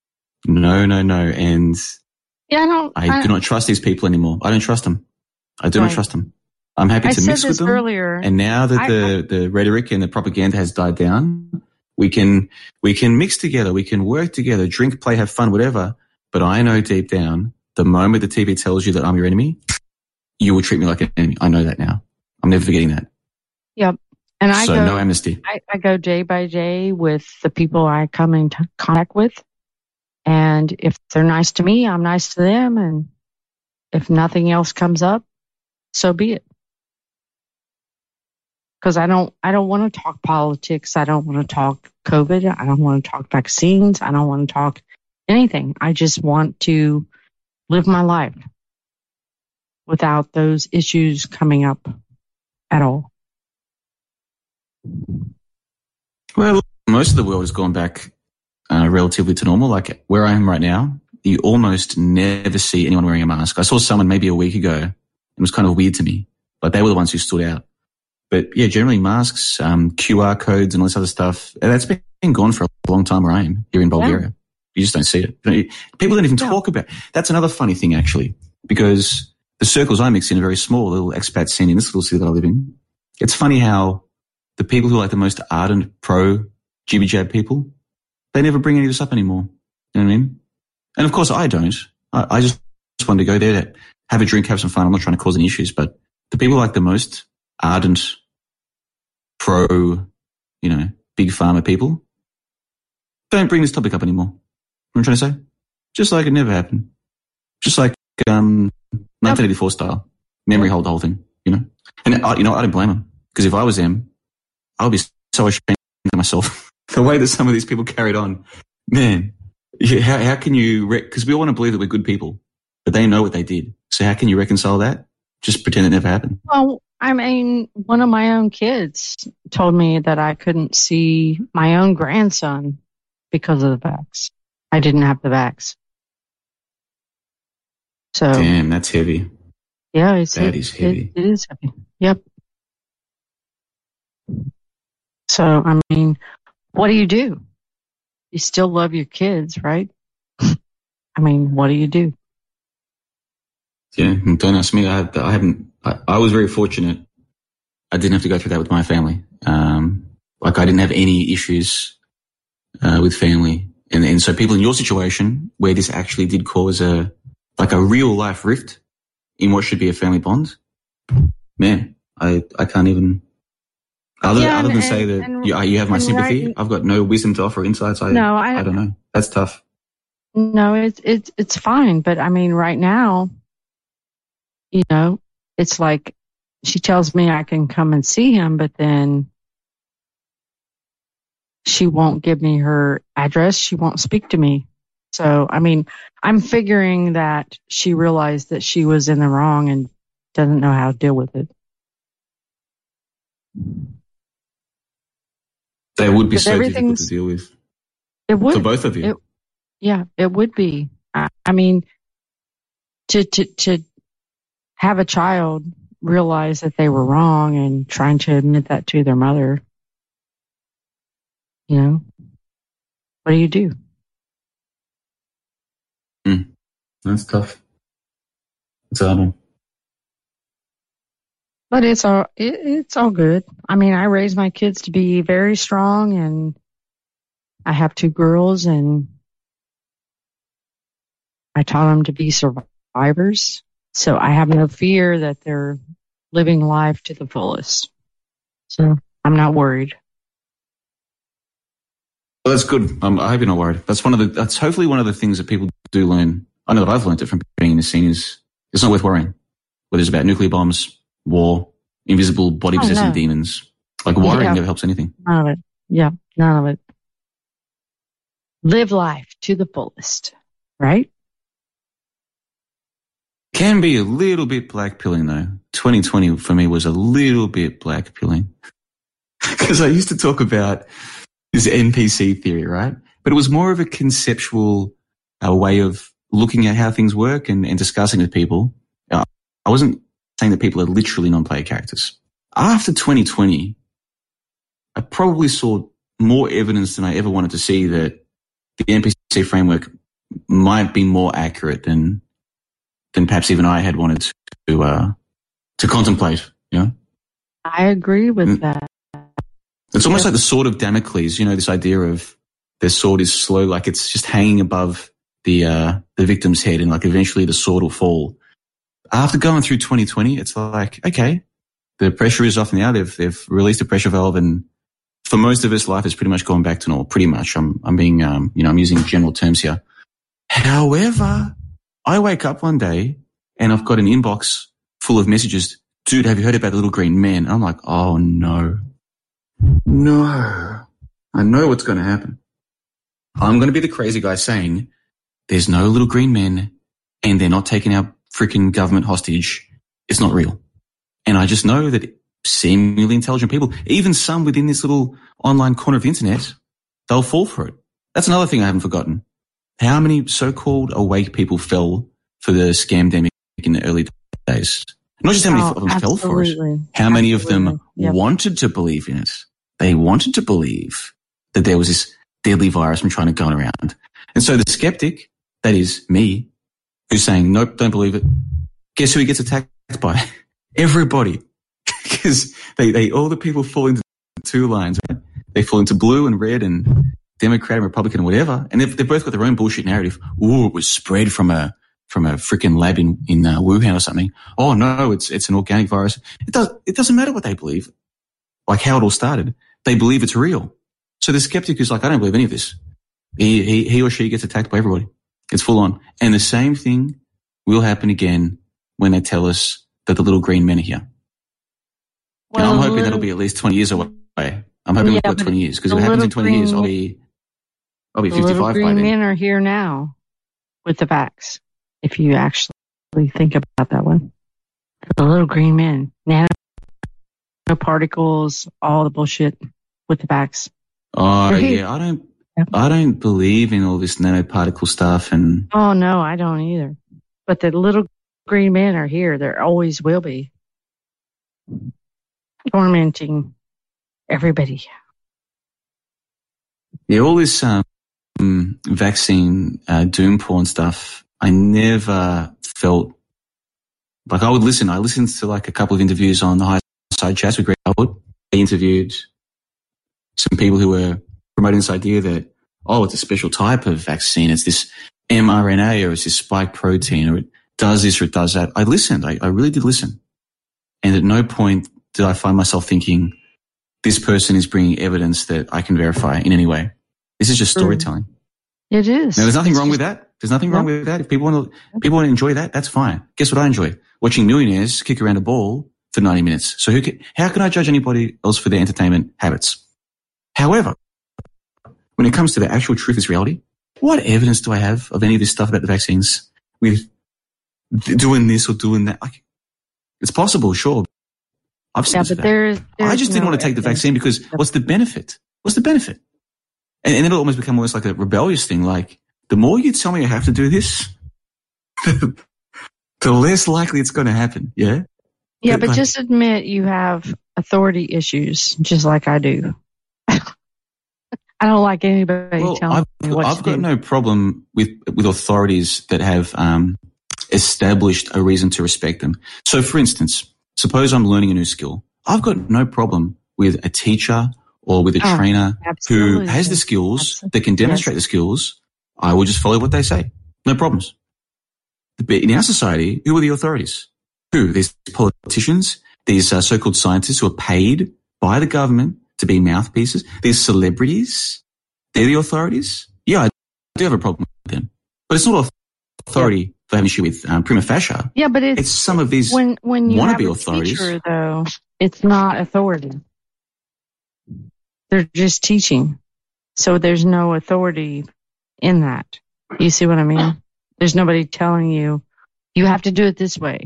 And I do not trust these people anymore. I don't trust them. I do not trust them. I'm happy to mix with them. Earlier. And now that the rhetoric and the propaganda has died down, we can mix together, we can work together, drink, play, have fun, whatever. But I know deep down, the moment the TV tells you that I'm your enemy, you will treat me like an enemy. I know that now. I'm never forgetting that. Yep. And no amnesty. I go day by day with the people I come in contact with. And if they're nice to me, I'm nice to them. And if nothing else comes up, so be it. Because I don't want to talk politics. I don't want to talk COVID. I don't want to talk vaccines. I don't want to talk anything. I just want to live my life without those issues coming up at all. Well, most of the world has gone back relatively to normal. Like where I am right now, you almost never see anyone wearing a mask. I saw someone maybe a week ago. It was kind of weird to me. Like they were the ones who stood out. But yeah, generally masks, QR codes and all this other stuff, that's been gone for a long time where I am here in Bulgaria. Yeah. You just don't see it. People don't even talk about it. That's another funny thing actually, because the circles I mix in are very small, little expat scene in this little city that I live in. It's funny how the people who are like the most ardent pro jibby jab people, they never bring any of this up anymore. You know what I mean? And of course I don't. I just want to go there to have a drink, have some fun. I'm not trying to cause any issues, but the people like the most ardent pro, big pharma people don't bring this topic up anymore. You know what I'm trying to say? Just like it never happened. Just like 1984 style. Memory hold the whole thing, you know? And, I don't blame them. Because if I was them, I would be so ashamed of myself. The way that some of these people carried on. Man, how can you... Because we all want to believe that we're good people, but they know what they did. So how can you reconcile that? Just pretend it never happened. Well, I mean, one of my own kids told me that I couldn't see my own grandson because of the vax. I didn't have the vax. So, damn, that's heavy. Yeah, is heavy. It is heavy. Yep. So, I mean, what do? You still love your kids, right? I mean, what do you do? Yeah, don't ask me. I was very fortunate. I didn't have to go through that with my family. Like I didn't have any issues with family. And so people in your situation where this actually did cause a real life rift in what should be a family bond, man, I can't even, other than say that you have my sympathy. Right, I've got no wisdom to offer, insights. I don't know. That's tough. No, it's fine. But I mean, right now, you know, it's like she tells me I can come and see him, but then she won't give me her address. She won't speak to me. So, I mean, I'm figuring that she realized that she was in the wrong and doesn't know how to deal with it. That would be so difficult to deal with. It would. For both of you. It would be. I mean, to have a child realize that they were wrong and trying to admit that to their mother, you know, what do you do? That's tough. It's hard. But it's all good. I mean, I raised my kids to be very strong, and I have 2 girls, and I taught them to be survivors. So I have no fear that they're living life to the fullest. So I'm not worried. Well, that's good. I hope you're not worried. That's hopefully one of the things that people do learn. I know that I've learned it from being in the scene is it's not worth worrying. Whether it's about nuclear bombs, war, invisible body possessing demons. Like worrying never helps anything. None of it. Yeah, none of it. Live life to the fullest, right? Can be a little bit black pilling though. 2020 for me was a little bit black pilling. Because I used to talk about this NPC theory, right? But it was more of a conceptual way of looking at how things work and discussing with people. I wasn't saying that people are literally non-player characters. After 2020, I probably saw more evidence than I ever wanted to see that the NPC framework might be more accurate than perhaps even I had wanted to contemplate, you know? I agree with that. It's almost like the sword of Damocles, you know, this idea of their sword is slow, like it's just hanging above the victim's head and like eventually the sword will fall. After going through 2020, it's like, okay, the pressure is off now. They've released the pressure valve, and for most of us, life has pretty much gone back to normal. Pretty much. I'm being, I'm using general terms here. However, I wake up one day and I've got an inbox full of messages. Dude, have you heard about the little green man? I'm like, oh no. I know what's going to happen. I'm going to be the crazy guy saying there's no little green men and they're not taking our freaking government hostage. It's not real. And I just know that seemingly intelligent people, even some within this little online corner of the internet, they'll fall for it. That's another thing I haven't forgotten. How many so-called awake people fell for the scamdemic in the early days? Not just how many of them fell for it. How many of them wanted to believe in it? They wanted to believe that there was this deadly virus from China going around. And so the skeptic, that is me, who's saying, nope, don't believe it. Guess who he gets attacked by? Everybody. Because all the people fall into 2 lines, right? They fall into blue and red and Democrat and Republican and whatever. And they've both got their own bullshit narrative. Ooh, it was spread from a freaking lab in Wuhan or something. Oh no, it's an organic virus. It doesn't matter what they believe. Like how it all started. They believe it's real. So the skeptic is like, I don't believe any of this. He or she gets attacked by everybody. It's full on. And the same thing will happen again when they tell us that the little green men are here. Well, and I'm hoping that'll be at least 20 years away. I'm hoping we've got 20 years, because if it happens in 20 years, I'll be 55 the little by green then. men are here now with the vax, if you actually think about that one. The little green men, nanoparticles, all the bullshit with the vax. Oh, yeah, I don't believe in all this nanoparticle stuff. And oh, no, I don't either. But the little green men are here. There always will be. Tormenting everybody. Yeah, all this vaccine doom porn stuff, I never felt like I would listen. I listened to like a couple of interviews on the High Side Chats with Greg Howard. They interviewed some people who were promoting this idea that, oh, it's a special type of vaccine. It's this mRNA, or it's this spike protein, or it does this or it does that. I listened. I really did listen. And at no point did I find myself thinking, this person is bringing evidence that I can verify in any way. This is just storytelling. It is. Now, there's nothing wrong with that. There's nothing wrong with that. If people want to enjoy that, that's fine. Guess what I enjoy? Watching millionaires kick around a ball for 90 minutes. So how can I judge anybody else for their entertainment habits? However, when it comes to the actual truth is reality, what evidence do I have of any of this stuff about the vaccines with doing this or doing that? Like, it's possible, sure. I've seen but I just didn't want to take the vaccine because what's the benefit? What's the benefit? And it'll almost become almost like a rebellious thing. Like, the more you tell me I have to do this, the less likely it's going to happen. Yeah? Yeah, but just admit you have authority issues, just like I do. I don't like anybody telling me what to do. I've got no problem with authorities that have established a reason to respect them. So, for instance, suppose I'm learning a new skill. I've got no problem with a teacher or with a trainer who has the skills that can demonstrate the skills. I will just follow what they say. No problems. But in our society, who are the authorities? Who? These politicians, these so-called scientists who are paid by the government to be mouthpieces. These celebrities, they're the authorities. Yeah, I do have a problem with them. But it's not authority for having issue with prima facie. Yeah, but it's some of these when you have wannabe a authorities. Teacher, though, it's not authority. They're just teaching. So there's no authority in that. You see what I mean? There's nobody telling you, you have to do it this way.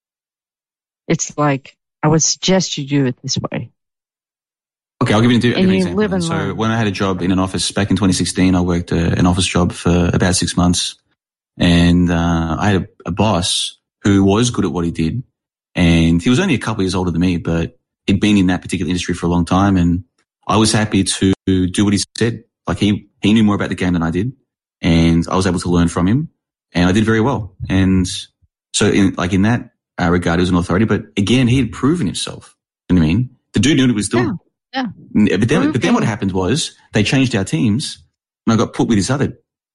It's like, I would suggest you do it this way. Okay, I'll give you an example. Live and so learn. When I had a job in an office back in 2016, I worked an office job for about 6 months. And I had a boss who was good at what he did. And he was only a couple of years older than me, but he'd been in that particular industry for a long time. And I was happy to do what he said. Like, he knew more about the game than I did. And I was able to learn from him. And I did very well. And so in that regard, he was an authority. But again, he had proven himself. You know what I mean? The dude knew what he was doing. Yeah. But then what happened was they changed our teams, and I got put with this other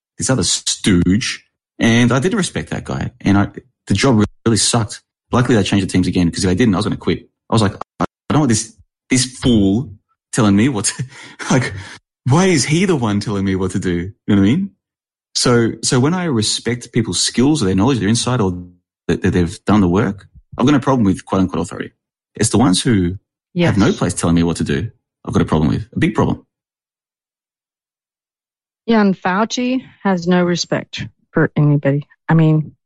stooge, and I didn't respect that guy, and the job really sucked. Luckily, they changed the teams again, because if I didn't, I was going to quit. I was like, I don't want this fool telling me what to, like, why is he the one telling me what to do? You know what I mean? So when I respect people's skills or their knowledge, their insight, or that they've done the work, I've got no problem with quote unquote authority. It's the ones who have no place telling me what to do, I've got a problem with. A big problem. Yeah, and Fauci has no respect for anybody. I mean,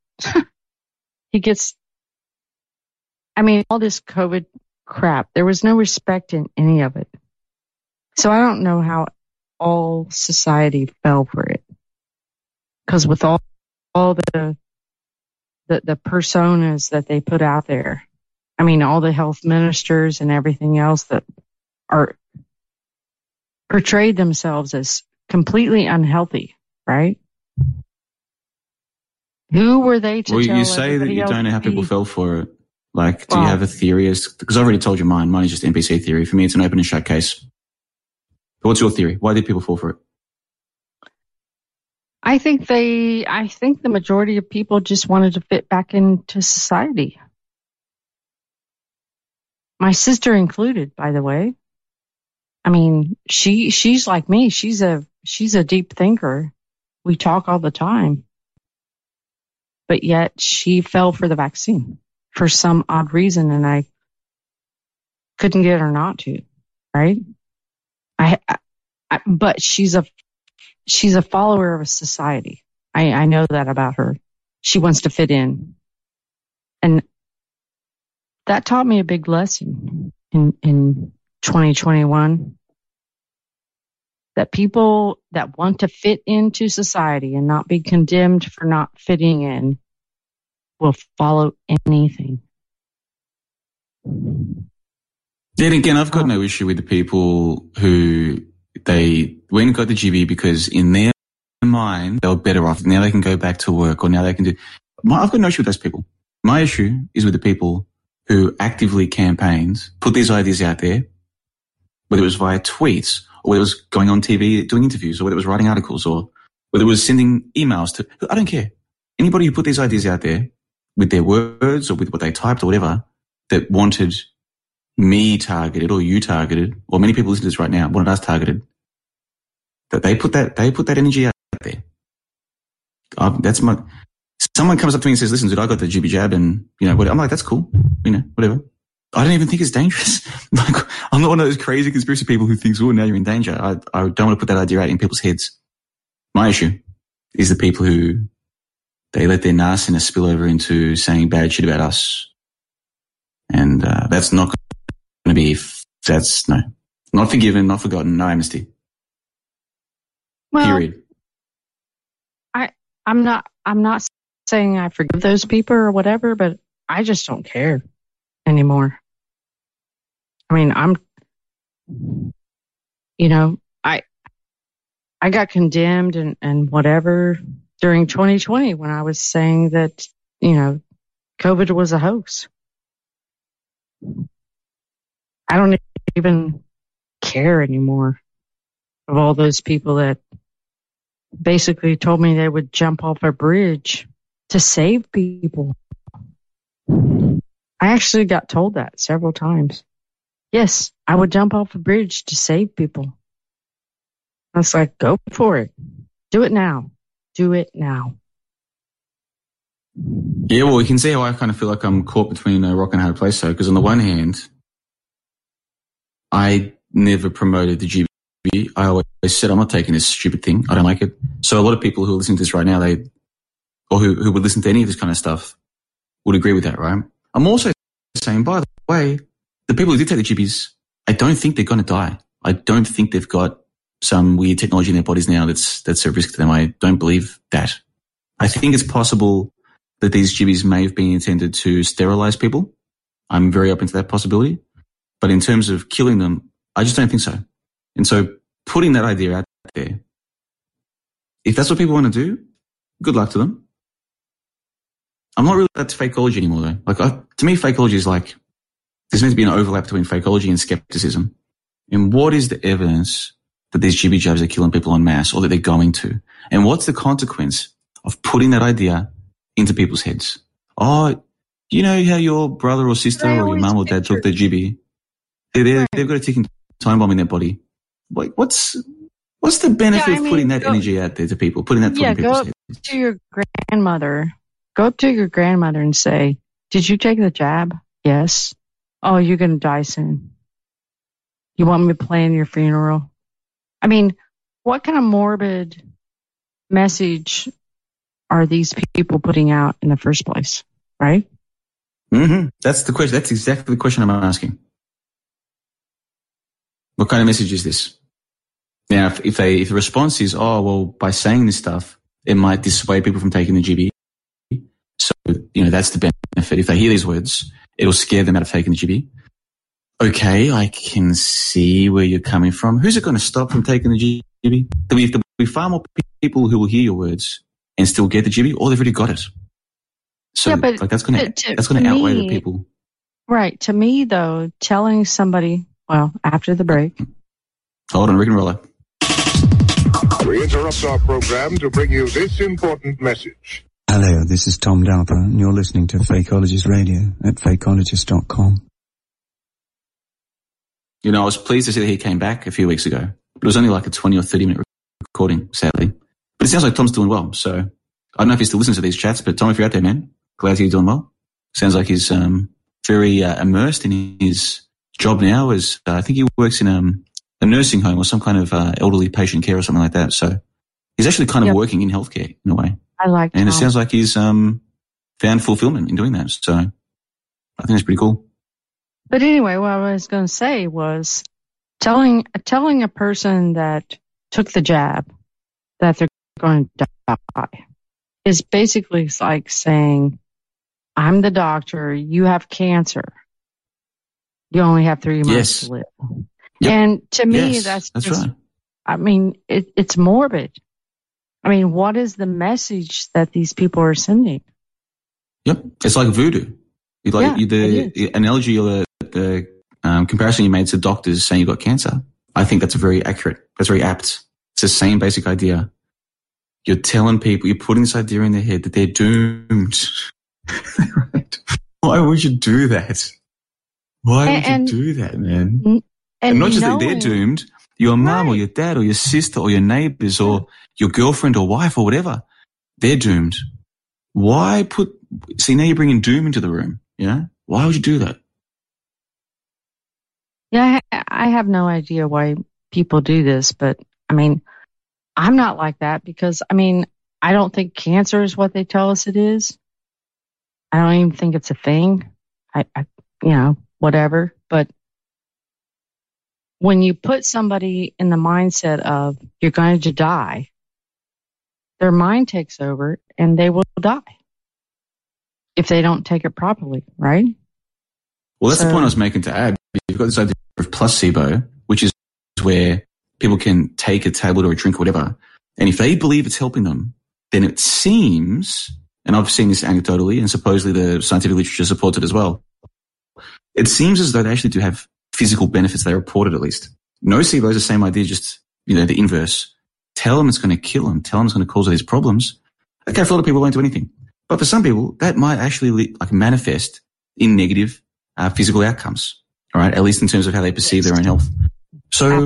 all this COVID crap, there was no respect in any of it. So I don't know how all society fell for it. Because with all the personas that they put out there, I mean, all the health ministers and everything else that are portrayed themselves as completely unhealthy, right? Who were they to tell Well, you say that you don't know how people fell for it. Like, do you have a theory? Because I already told you mine. Mine is just NPC theory. For me, it's an open and shut case. But what's your theory? Why did people fall for it? I think the majority of people just wanted to fit back into society. My sister included, by the way. I mean, she's like me. She's a deep thinker. We talk all the time. but yet she fell for the vaccine for some odd reason, and I couldn't get her not to, right? But she's a follower of a society. I know that about her. She wants to fit in. And that taught me a big lesson in 2021. That people that want to fit into society and not be condemned for not fitting in will follow anything. Then again, I've got no issue with the people who they went and got the GB because in their mind, they were better off. Now they can go back to work, or now they can do... I've got no issue with those people. My issue is with the people who actively campaigned, put these ideas out there, whether it was via tweets, or whether it was going on TV doing interviews, or whether it was writing articles, or whether it was sending emails to... I don't care. Anybody who put these ideas out there with their words or with what they typed or whatever that wanted me targeted or you targeted, or many people listening to this right now wanted us targeted, that they put that energy out there. Someone comes up to me and says, listen, dude, I got the GB jab and, I'm like, that's cool. Whatever. I don't even think it's dangerous. Like, I'm not one of those crazy conspiracy people who thinks, oh, now you're in danger. I don't want to put that idea out in people's heads. My issue is the people who they let their nastiness spill over into saying bad shit about us. And that's not going to be, not forgiven, not forgotten, no amnesty. Well, period. I'm not saying I forgive those people or whatever, but I just don't care anymore. I mean, I got condemned and whatever during 2020 when I was saying that, COVID was a hoax. I don't even care anymore of all those people that basically told me they would jump off a bridge to save people. I actually got told that several times. Yes, I would jump off a bridge to save people. I was like, go for it. Do it now. Do it now. Yeah, well, you can see how I kind of feel like I'm caught between a rock and a hard place, though, because on the one hand, I never promoted the GB. I always said, I'm not taking this stupid thing. I don't like it. So a lot of people who are listening to this right now, who would listen to any of this kind of stuff would agree with that, right? I'm also saying, by the way, the people who did take the GBs, I don't think they're going to die. I don't think they've got some weird technology in their bodies now that's a risk to them. I don't believe that. I think it's possible that these GBs may have been intended to sterilize people. I'm very open to that possibility. But in terms of killing them, I just don't think so. And so putting that idea out there, if that's what people want to do, good luck to them. I'm not really that to fakeology anymore, though. Like, to me, fakeology is like, there's meant to be an overlap between fakeology and skepticism. And what is the evidence that these GB jabs are killing people en masse, or that they're going to? And what's the consequence of putting that idea into people's heads? Oh, you know how your brother or sister or your mum or dad took the GB? They've got a ticking time bomb in their body. Like, what's the benefit of putting that energy out there to people, putting that thought in people's heads? Go up to your grandmother. Go up to your grandmother and say, did you take the jab? Yes. Oh, you're going to die soon. You want me to plan your funeral? I mean, what kind of morbid message are these people putting out in the first place, right? Mm-hmm. That's the question. That's exactly the question I'm asking. What kind of message is this? Now, if the response is, oh, well, by saying this stuff, it might dissuade people from taking the GB. So, that's the benefit. If they hear these words, it'll scare them out of taking the GB. Okay, I can see where you're coming from. Who's it going to stop from taking the GB? There'll be far more people who will hear your words and still get the GB, or they've already got it. So, that's going to outweigh the people. Right. To me, though, telling somebody, well, after the break. Hold on, Rick and Roller. We interrupt our program to bring you this important message. Hello, this is Tom Dalper, and you're listening to Fakeologist Radio at fakeologist.com. I was pleased to see that he came back a few weeks ago, but it was only like a 20 or 30 minute recording, sadly. But it sounds like Tom's doing well, so I don't know if he still listens to these chats, but Tom, if you're out there, man, glad to hear you're doing well. Sounds like he's very immersed in his job now. As I think he works in a nursing home or some kind of elderly patient care or something like that. So he's actually kind of working in healthcare in a way. I like And Tom. it sounds like he's found fulfillment in doing that. So I think it's pretty cool. But anyway, what I was going to say was telling a person that took the jab that they're going to die is basically like saying, I'm the doctor, you have cancer. You only have 3 months to live. Yep. And to me, that's just, right. I mean, it's morbid. I mean, what is the message that these people are sending? Yep. It's like voodoo. The analogy or the comparison you made to doctors saying you got cancer, I think that's very accurate. That's very apt. It's the same basic idea. You're telling people, you're putting this idea in their head that they're doomed. Right? Why would you do that? Why would you do that, man? And not just that they're doomed, your mum or your dad or your sister or your neighbors or your girlfriend or wife or whatever, they're doomed. Why now you're bringing doom into the room, you know? Why would you do that? Yeah, I have no idea why people do this, but I mean, I'm not like that because, I mean, I don't think cancer is what they tell us it is. I don't even think it's a thing. I whatever. But when you put somebody in the mindset of you're going to die, their mind takes over and they will die if they don't take it properly, right? Well, that's the point I was making to add. You've got this idea of placebo, which is where people can take a tablet or a drink or whatever, and if they believe it's helping them, then it seems, and I've seen this anecdotally, and supposedly the scientific literature supports it as well, it seems as though they actually do have physical benefits. They reported at least. Nocebo is the same idea, just, the inverse. Tell them it's going to kill them. Tell them it's going to cause all these problems. Okay, for a lot of people, it won't do anything. But for some people, that might actually manifest in negative physical outcomes, all right, at least in terms of how they perceive their own health. So,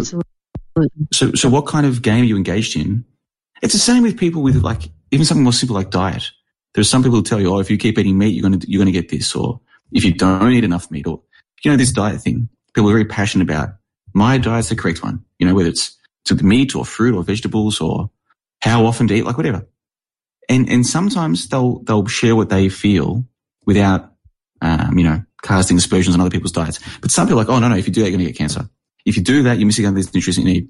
so what kind of game are you engaged in? It's the same with people with even something more simple like diet. There's some people who tell you, if you keep eating meat, you're going to get this, or if you don't eat enough meat, or, this diet thing. People are very passionate about. My diet's the correct one, whether it's to the meat or fruit or vegetables or how often to eat, whatever. And sometimes they'll share what they feel without, casting aspersions on other people's diets. But some people are like, oh, no, if you do that, you're going to get cancer. If you do that, you're missing out on this nutrition you need.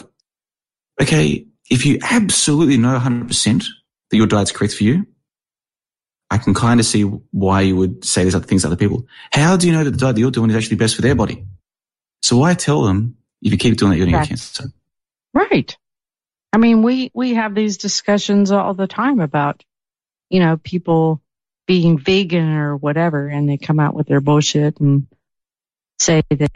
Okay, if you absolutely know 100% that your diet's correct for you, I can kind of see why you would say these other things to other people. How do you know that the diet that you're doing is actually best for their body? So why tell them if you keep doing that, you're going to get cancer? Right. I mean, we have these discussions all the time about, people being vegan or whatever, and they come out with their bullshit and say that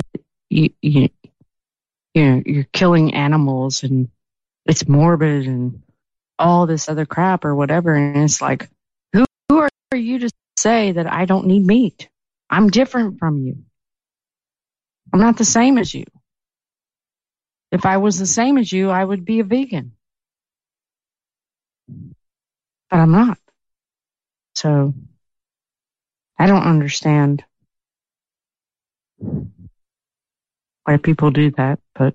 you're killing animals and it's morbid and all this other crap or whatever. And it's like, who are you to say that I don't need meat? I'm different from you. I'm not the same as you. If I was the same as you, I would be a vegan. But I'm not. So I don't understand why people do that, but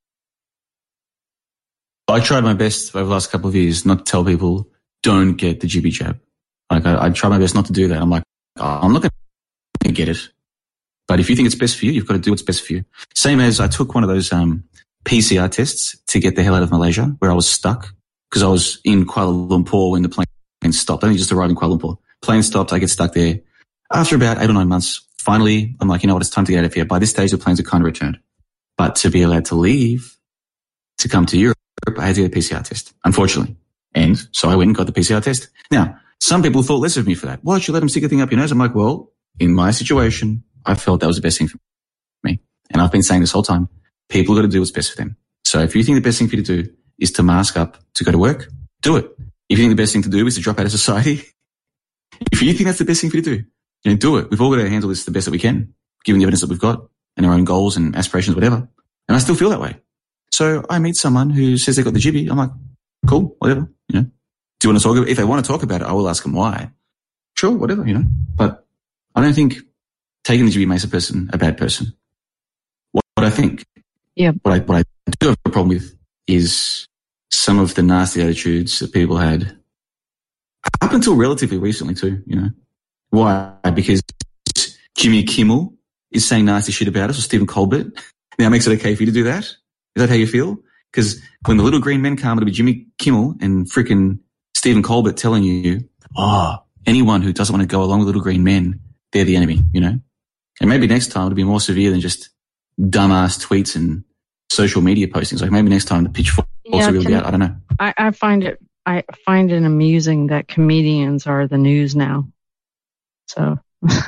I tried my best over the last couple of years not to tell people don't get the GB jab. I tried my best not to do that. I'm like, I'm not going to get it. But if you think it's best for you, you've got to do what's best for you. Same as I took one of those PCR tests to get the hell out of Malaysia, where I was stuck because I was in Kuala Lumpur when the plane stopped. I only just arrived in Kuala Lumpur. Plane stopped. I get stuck there. After about 8 or 9 months, finally, I'm like, you know what? It's time to get out of here. By this stage, the planes are kind of returned. But to be allowed to leave, to come to Europe, I had to get a PCR test, unfortunately. And so I went and got the PCR test. Now, some people thought less of me for that. Why don't you let them stick a thing up your nose? I'm like, well, in my situation, I felt that was the best thing for me. And I've been saying this whole time, people got to do what's best for them. So if you think the best thing for you to do is to mask up to go to work, do it. If you think the best thing to do is to drop out of society, if you think that's the best thing for you to do, do it. We've all got to handle this the best that we can, given the evidence that we've got and our own goals and aspirations, whatever. And I still feel that way. So I meet someone who says they got the GB. I'm like, cool, whatever, Do you want to talk about it? If they want to talk about it, I will ask them why. Sure, whatever, But I don't think taking the GP makes a person a bad person. What I think, what I do have a problem with is some of the nasty attitudes that people had up until relatively recently too, Why? Because Jimmy Kimmel is saying nasty shit about us, or Stephen Colbert. Now, makes it okay for you to do that? Is that how you feel? Because when the little green men come, it'll be Jimmy Kimmel and frickin' Stephen Colbert telling you, anyone who doesn't want to go along with little green men, they're the enemy, And maybe next time it'll be more severe than just dumbass tweets and social media postings. Like maybe next time the pitchforks will really be out. I don't know. I find it amusing that comedians are the news now. So.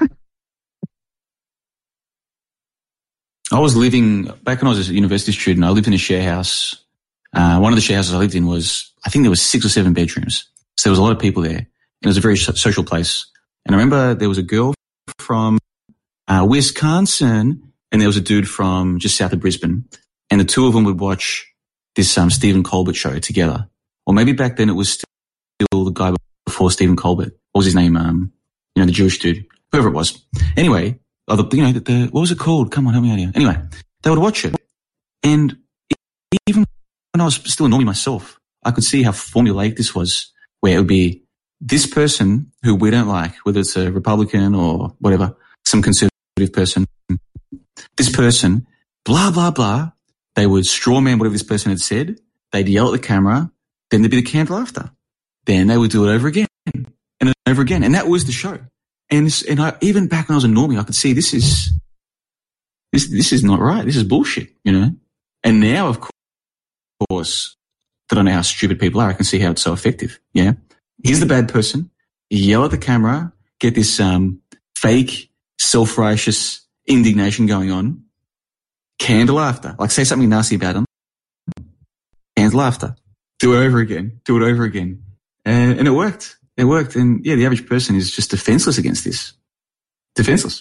I was living, back when I was a university student, I lived in a share house. One of the share houses I lived in I think there was 6 or 7 bedrooms. So there was a lot of people there. And it was a very social place. And I remember there was a girl from Wisconsin and there was a dude from just south of Brisbane. And the two of them would watch this Stephen Colbert show together. Or maybe back then it was still the guy before Stephen Colbert. What was his name? The Jewish dude. Whoever it was. Anyway, what was it called? Come on, help me out here. Anyway, they would watch it. And even when I was still a normie myself, I could see how formulaic this was, where it would be this person who we don't like, whether it's a Republican or whatever, some conservative person, this person, blah, blah, blah. They would straw man whatever this person had said. They'd yell at the camera. Then there'd be the canned laughter. Then they would do it over again and over again. And that was the show. And even back when I was a normie, I could see this is not right. This is bullshit, And now, of course, that I know how stupid people are, I can see how it's so effective. Yeah. Here's the bad person. Yell at the camera, get this fake, self-righteous indignation going on. Canned laughter. Like say something nasty about them. Canned laughter. Do it over again. Do it over again. And it worked. It worked. And the average person is just defenseless against this. Defenseless.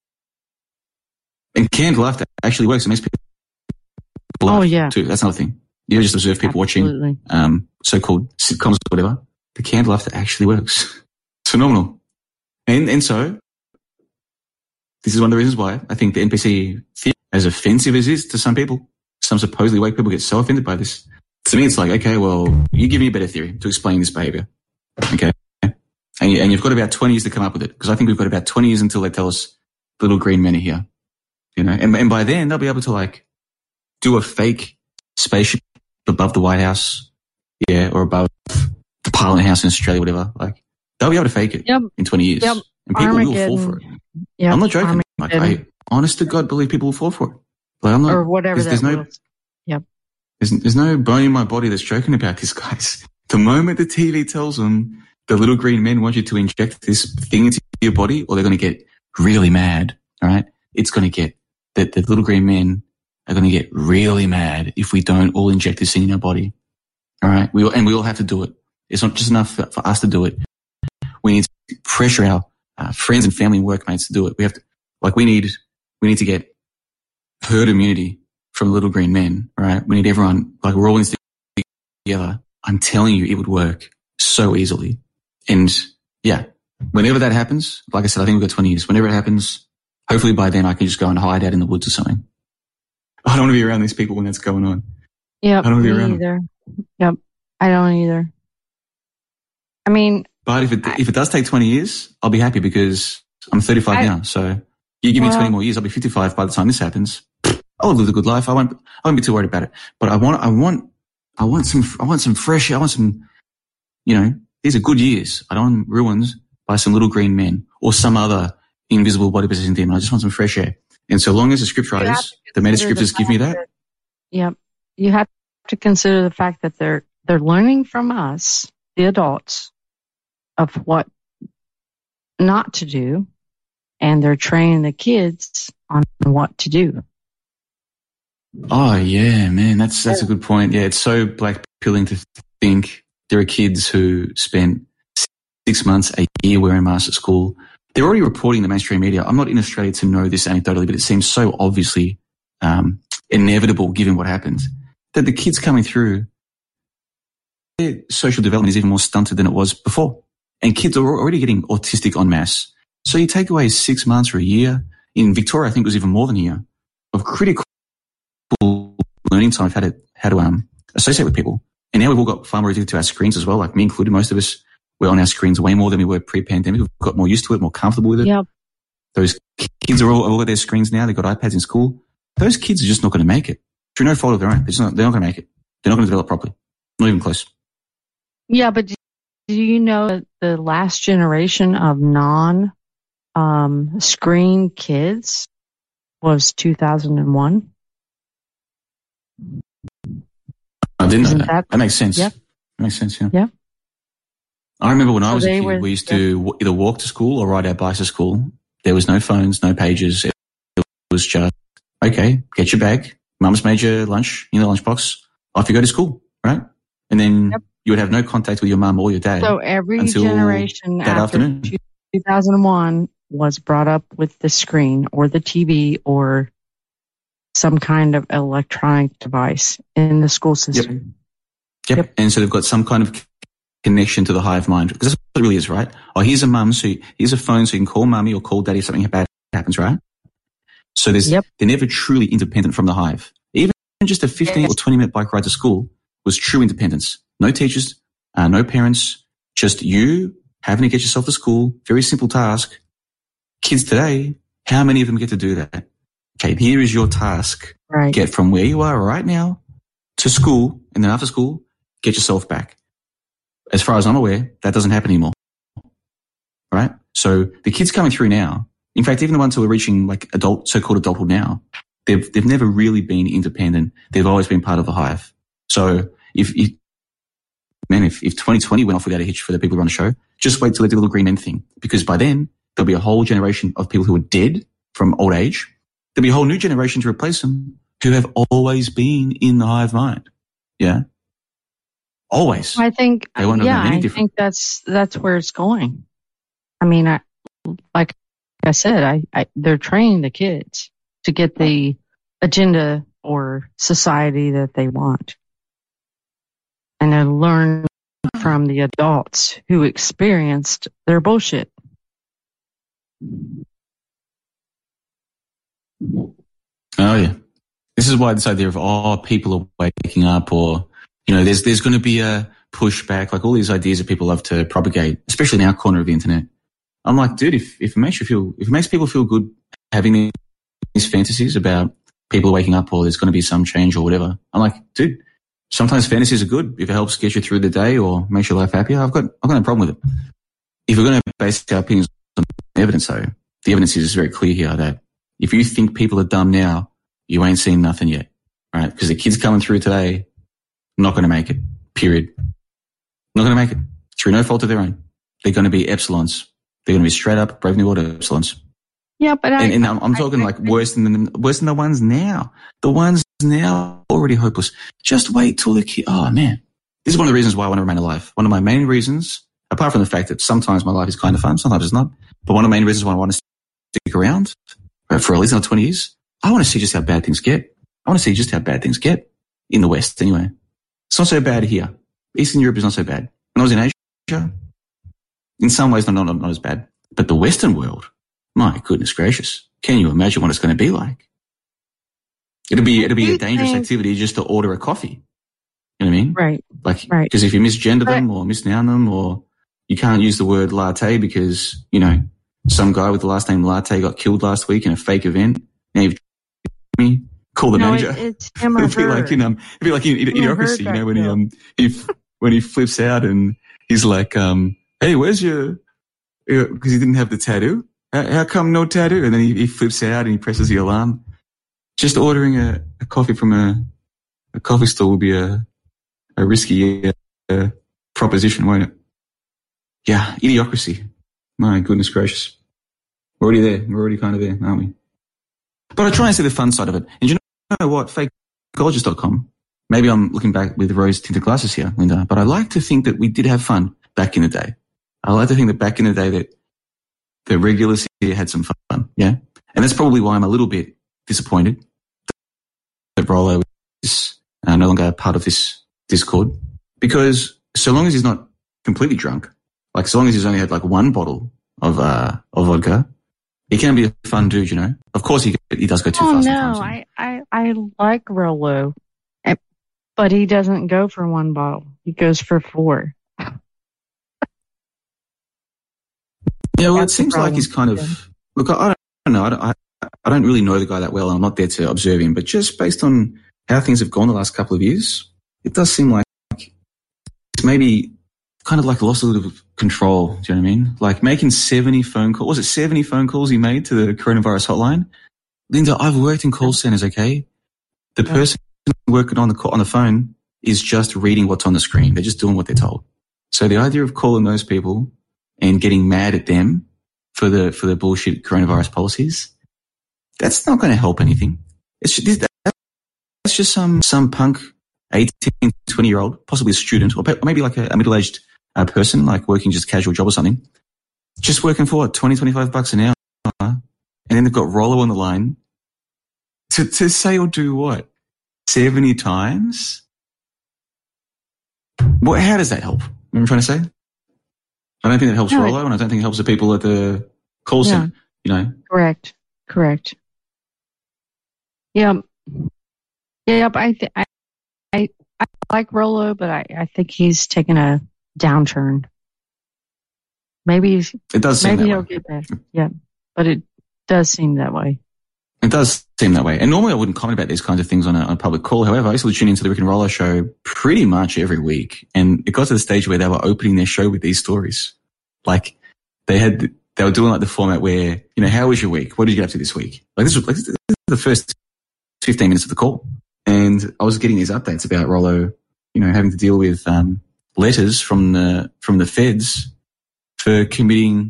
And canned laughter actually works. It makes people laugh too. That's another thing. You just observe people watching so-called sitcoms or whatever. The canned laughter actually works. It's phenomenal. And so this is one of the reasons why I think the NPC theory, as offensive as it is to some people, some supposedly woke people get so offended by this. To me, it's like, okay, well, you give me a better theory to explain this behavior. Okay. And you've got about 20 years to come up with it, because I think we've got about 20 years until they tell us little green men are here. And by then they'll be able to do a fake spaceship above the White House, or above the Parliament House in Australia, whatever. They'll be able to fake it in 20 years. Yep. And people will fall for it. Yep. I'm not joking. I honest to God believe people will fall for it. Or whatever that was. Yep. There's no bone in my body that's joking about this, guys. The moment the TV tells them the little green men want you to inject this thing into your body, or they're going to get really mad, all right? It's going to get that the little green men are going to get really mad if we don't all inject this thing in our body, all right? We all have to do it. It's not just enough for us to do it. We need to pressure our friends and family and workmates to do it. We have to, we need to get herd immunity from little green men, right? We need everyone, we're all in this together. I'm telling you, it would work so easily. And whenever that happens, like I said, I think we've got 20 years. Whenever it happens, hopefully by then I can just go and hide out in the woods or something. I don't want to be around these people when that's going on. Yeah, I don't want to be around either. Yep, I don't either. I mean, but if it does take 20 years, I'll be happy, because I'm 35 now. So you give me 20 more years, I'll be 55 by the time this happens. I'll live a good life. I won't be too worried about it. But I want some fresh air. I want some, these are good years. I don't want them ruined by some little green men or some other invisible body possessing demon. I just want some fresh air. And so long as the script writers, the meta scripters give me that. Yep. You have to consider the fact that they're learning from us, the adults, of what not to do, and they're training the kids on what to do. Oh yeah, man, that's a good point. Yeah, it's so black pilling to think there are kids who spent 6 months, a year wearing masks at school. They're already reporting the mainstream media. I'm not in Australia to know this anecdotally, but it seems so obviously inevitable given what happened, that the kids coming through social development is even more stunted than it was before. And kids are already getting autistic en masse. So you take away 6 months or a year. In Victoria, I think it was even more than a year of critical learning time of how to associate with people. And now we've all got far more addicted to our screens as well. Like me included, most of us were on our screens way more than we were pre-pandemic. We've got more used to it, more comfortable with it. Yep. Those kids are all at their screens now. They've got iPads in school. Those kids are just not going to make it. Through no fault of their own. They're not going to make it. They're not going to develop properly. Not even close. Yeah, but do you know that the last generation of non-screen kids was 2001? I didn't know that. That makes sense. Yep. That makes sense, yeah. Yep. I remember when I was a kid, we used to either walk to school or ride our bikes to school. There was no phones, no pages. It was just, okay, get your bag. Mum's made your lunch in the lunchbox. Off you go to school, right? And then you would have no contact with your mum or your dad. So every generation that after afternoon. 2001 was brought up with the screen or the TV or some kind of electronic device in the school system. Yep. And so they've got some kind of connection to the hive mind. Because that's what it really is, right? Oh, here's a mum, so here's a phone so you can call mummy or call daddy if something bad happens, right? So they're never truly independent from the hive. Even just a 15 or 20-minute bike ride to school was true independence. No teachers, no parents, just you having to get yourself to school. Very simple task. Kids today, how many of them get to do that? Okay, here is your task. Right. Get from where you are right now to school, and then after school, get yourself back. As far as I'm aware, that doesn't happen anymore. Right? So the kids coming through now, in fact, even the ones who are reaching like so-called adulthood now, they've never really been independent. They've always been part of the hive. So if 2020 went off without a hitch for the people who run the show, just wait till they do the little green men thing. Because by then, there'll be a whole generation of people who are dead from old age. There'll be a whole new generation to replace them who have always been in the hive mind. Yeah. Always. I think, they won't know any different. I think that's where it's going. I mean, like I said, they're training the kids to get the agenda or society that they want. And they learn from the adults who experienced their bullshit. Oh, yeah. This is why this idea of, people are waking up or, there's going to be a pushback, like all these ideas that people love to propagate, especially in our corner of the internet. I'm like, dude, if it makes people feel good having these fantasies about people waking up or there's going to be some change or whatever, I'm like, dude, sometimes fantasies are good if it helps get you through the day or makes your life happier. I've got no problem with it. If we're going to base our opinions on evidence, though, the evidence is very clear here that if you think people are dumb now, you ain't seen nothing yet, right? Because the kids coming through today, not going to make it, period. Not going to make it through no fault of their own. They're going to be epsilons. They're going to be straight up Brave New World epsilons. Yeah, but I'm talking like worse than the ones now. The ones now already hopeless. Just wait till the kid. Oh man, this is one of the reasons why I want to remain alive. One of my main reasons, apart from the fact that sometimes my life is kind of fun, sometimes it's not. But one of the main reasons why I want to stick around for at least another 20 years, I want to see just how bad things get. I want to see just how bad things get in the West anyway. It's not so bad here. Eastern Europe is not so bad. When I was in Asia, in some ways not as bad. But the Western world, my goodness gracious, can you imagine what it's going to be like? It'll be a dangerous activity just to order a coffee. You know what I mean? Right. Right. Because if you misgender them or misnoun them or you can't use the word latte because, some guy with the last name Latte got killed last week in a fake event. Now you've call the manager. It's him or her. It'd be like in Idiocracy, when he flips out and he's like, hey, where's your, because he didn't have the tattoo. How come no tattoo? And then he flips out and he presses the alarm. Just ordering a coffee from a coffee store will be a risky proposition, won't it? Yeah, Idiocracy. My goodness gracious. We're already there. We're already kind of there, aren't we? But I try and see the fun side of it. And you know what? Fakeologist.com. Maybe I'm looking back with rose-tinted glasses here, Linda, but I like to think that we did have fun back in the day. I like to think that back in the day that the regulars here had some fun, yeah? And that's probably why I'm a little bit disappointed that Rollo is no longer part of this Discord, because so long as he's not completely drunk, like so long as he's only had like one bottle of vodka, he can be a fun dude, you know. Of course, he does go too fast. No, I like Rolo, but he doesn't go for one bottle. He goes for 4. Yeah, well, it seems like he's kind of look. I don't know. I don't really know the guy that well, and I'm not there to observe him. But just based on how things have gone the last couple of years, it does seem like he's maybe kind of like lost a little control. Do you know what I mean? Like making 70 phone calls. Was it 70 phone calls he made to the coronavirus hotline? Linda, I've worked in call centers. Okay, the person working on the phone is just reading what's on the screen. They're just doing what they're told. So the idea of calling those people and getting mad at them for the bullshit coronavirus policies, that's not going to help anything. It's just some punk 18, 20-year-old, possibly a student, or maybe like a middle-aged person, like working just a casual job or something, just working for $20-25 an hour, and then they've got Rollo on the line to say or do what? 70 times? What? How does that help? You know what I'm trying to say? I don't think that helps Rollo, and I don't think it helps the people at the call center, you know? Correct. Yeah. I like Rollo, but I think he's taken a downturn. Maybe it does seem maybe that he'll way. get back. Yeah, but it does seem that way. It does seem that way. And normally I wouldn't comment about these kinds of things on a public call. However, I used to tune into the Rick and Rollo show pretty much every week. And it got to the stage where they were opening their show with these stories. Like they were doing like the format where, you know, how was your week? What did you get up to this week? Like this was the first 15 minutes of the call. And I was getting these updates about Rollo, you know, having to deal with letters from the feds for committing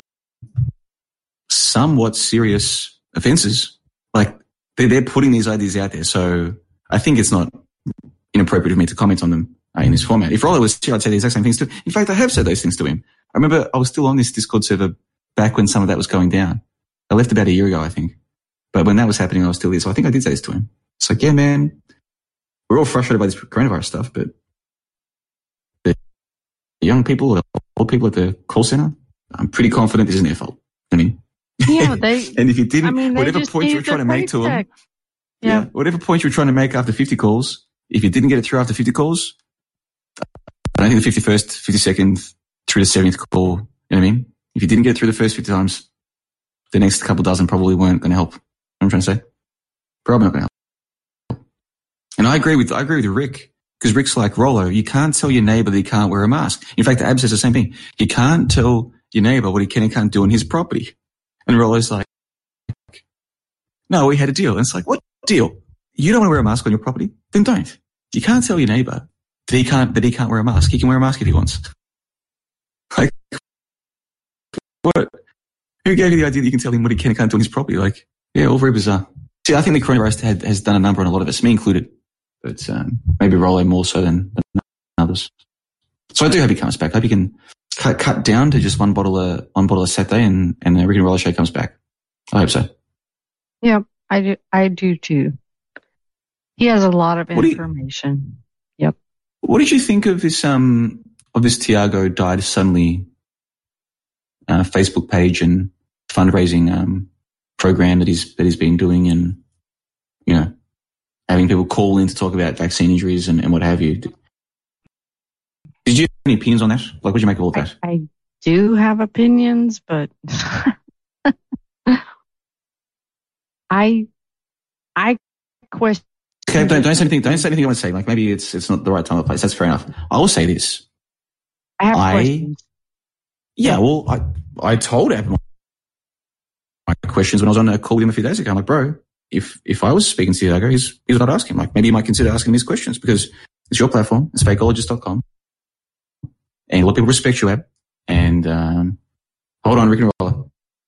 somewhat serious offences. Like they're putting these ideas out there. So I think it's not inappropriate of me to comment on them in this format. If Rollo was here, I'd say the exact same things to him. In fact, I have said those things to him. I remember I was still on this Discord server back when some of that was going down. I left about a year ago, I think. But when that was happening, I was still there. So I think I did say this to him. It's like, yeah, man, we're all frustrated by this coronavirus stuff, but the young people, the old people at the call center, I'm pretty confident this isn't their fault. I mean, yeah, and if you didn't, whatever point you were trying to make to them, whatever point you were trying to make after 50 calls, if you didn't get it through after 50 calls, I don't think the 51st, 52nd, through the 70th call, you know what I mean? If you didn't get it through the first 50 times, the next couple dozen probably weren't going to help. You know what I'm trying to say? Probably not going to help. And I agree with Rick, because Rick's like, Rollo, you can't tell your neighbor that he can't wear a mask. In fact, Ab says the same thing. You can't tell your neighbor what he can and can't do on his property. And Rollo's like, no, we had a deal. And it's like, what deal? You don't want to wear a mask on your property? Then don't. You can't tell your neighbor that he can't wear a mask. He can wear a mask if he wants. Like, what? Who gave you the idea that you can tell him what he can and can't do on his property? Like, yeah, all very bizarre. See, I think the coronavirus has done a number on a lot of us, me included. But maybe Rollo more so than others. So I do hope he comes back. I hope he can cut down to just one bottle a Saturday, and the Rick and Rollo show comes back. I hope so. Yeah, I do too. He has a lot of information. Yep. What did you think of this Tiago died suddenly Facebook page and fundraising program that he's been doing, and you know, having people call in to talk about vaccine injuries and what have you? Did you have any opinions on that? Like, what did you make of all of that? I do have opinions, but I question. Okay, don't say anything. Don't say anything you want to say. Like, maybe it's not the right time or place. That's fair enough. I will say this. I have questions. Yeah, well, I told Ab my questions when I was on a call with him a few days ago. I'm like, bro, if I was speaking to Tiago, he's not asking. Like, maybe you might consider asking him these questions, because it's your platform. It's fakeologist.com. And a lot of people respect you, Ab. And hold on, Rick and Rollo.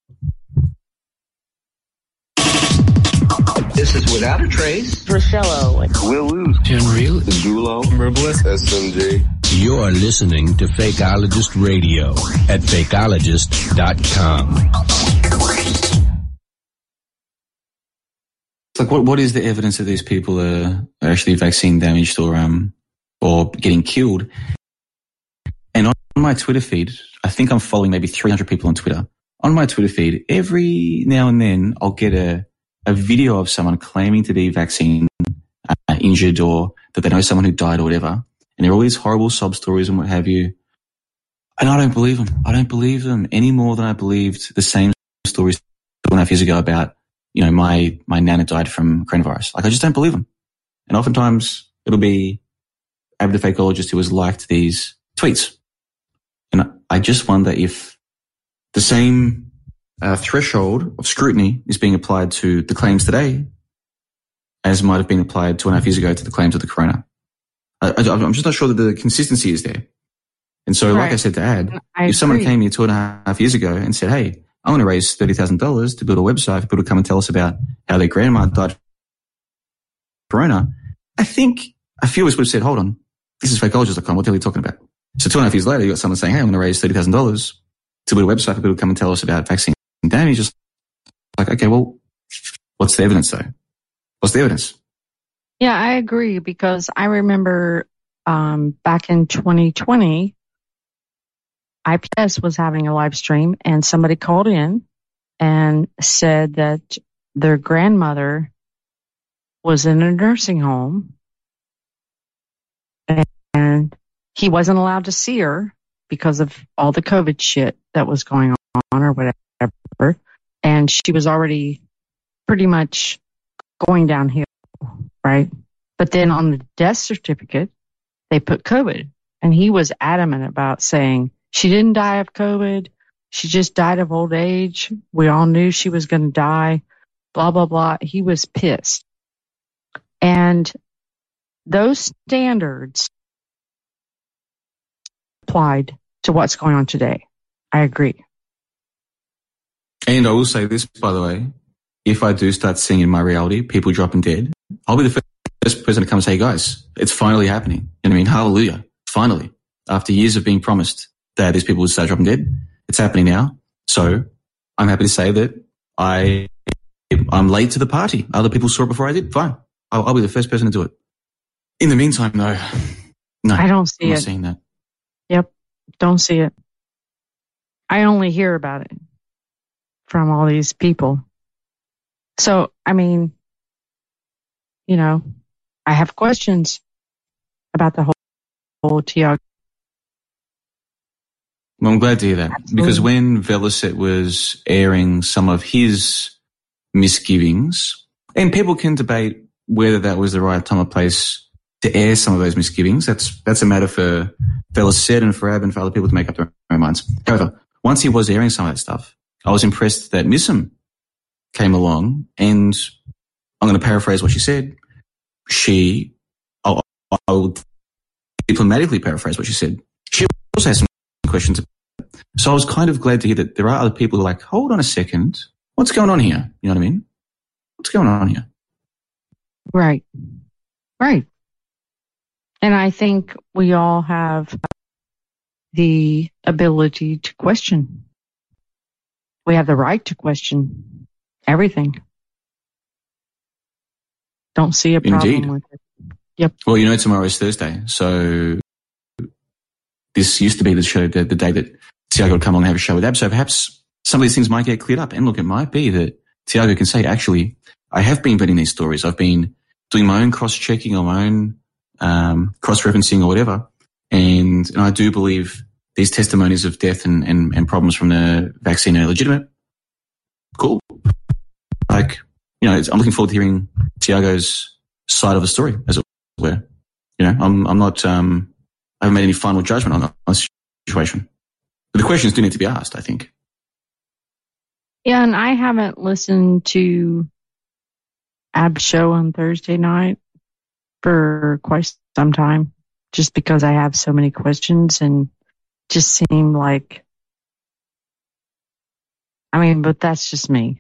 This is Without a Trace, Priscello, Will Lose, Tenreal, Zulo, Herbalist, SMJ. You're listening to Fakeologist Radio at fakeologist.com. It's like, what is the evidence that these people are actually vaccine damaged or getting killed? my Twitter feed, I think I'm following maybe 300 people on Twitter. On my Twitter feed, every now and then I'll get a video of someone claiming to be vaccine injured or that they know someone who died or whatever. And there are all these horrible sob stories and what have you. And I don't believe them. I don't believe them any more than I believed the same stories 2.5 years ago about, my nana died from coronavirus. Like, I just don't believe them. And oftentimes it'll be avid fakeologist who has liked these tweets. And I just wonder if the same threshold of scrutiny is being applied to the claims today as might have been applied 2.5 years ago to the claims of the corona. I'm just not sure that the consistency is there. And so, like I said to Ad, if someone came here 2.5 years ago and said, hey, I want to raise $30,000 to build a website for people to come and tell us about how their grandma died from corona, I think a few of us would have said, hold on, this is fakeologist.com. What are you talking about? So 2.5 years later, you got someone saying, hey, I want to raise $30,000 to build a website for people to come and tell us about vaccine damage. Just like, okay, well, what's the evidence though? What's the evidence? Yeah, I agree, because I remember back in 2020, IPS was having a live stream and somebody called in and said that their grandmother was in a nursing home and he wasn't allowed to see her because of all the COVID shit that was going on or whatever. And she was already pretty much going downhill, right? But then on the death certificate, they put COVID. And he was adamant about saying she didn't die of COVID. She just died of old age. We all knew she was going to die, blah, blah, blah. He was pissed. And those standards applied to what's going on today. I agree. And I will say this, by the way, if I do start seeing in my reality people dropping dead, I'll be the first person to come and say, guys, it's finally happening. You know what I mean? Hallelujah. Finally. After years of being promised that these people would start dropping dead, it's happening now. So I'm happy to say that I'm late to the party. Other people saw it before I did. Fine. I'll be the first person to do it. In the meantime, no. I don't see I'm it. not seeing that. Yep. Don't see it. I only hear about it from all these people. So, I mean, I have questions about the whole Tiago. Well, I'm glad to hear that. Absolutely. Because when Velocet was airing some of his misgivings, and people can debate whether that was the right time or place to air some of those misgivings. That's a matter for Velocet and for Ab and for other people to make up their own minds. However, once he was airing some of that stuff, I was impressed that Missum came along, and I'm going to paraphrase what she said. I'll diplomatically paraphrase what she said. She also has some questions. So I was kind of glad to hear that there are other people who are like, hold on a second, what's going on here? You know what I mean? What's going on here? Right. Right. And I think we all have the ability to question. We have the right to question everything. Don't see a problem Indeed. with it. Yep. Well, tomorrow is Thursday, so this used to be the show, the day that Tiago would come on and have a show with Ab. So perhaps some of these things might get cleared up. And look, it might be that Tiago can say, actually, I have been vetting these stories. I've been doing my own cross-checking or my own cross-referencing or whatever. And I do believe these testimonies of death and problems from the vaccine are legitimate. Cool. Like, I'm looking forward to hearing Tiago's side of the story, as it were. I'm not, I haven't made any final judgment on the situation. But the questions do need to be asked, I think. Yeah, and I haven't listened to Ab's show on Thursday night for quite some time, just because I have so many questions and just seem like, but that's just me.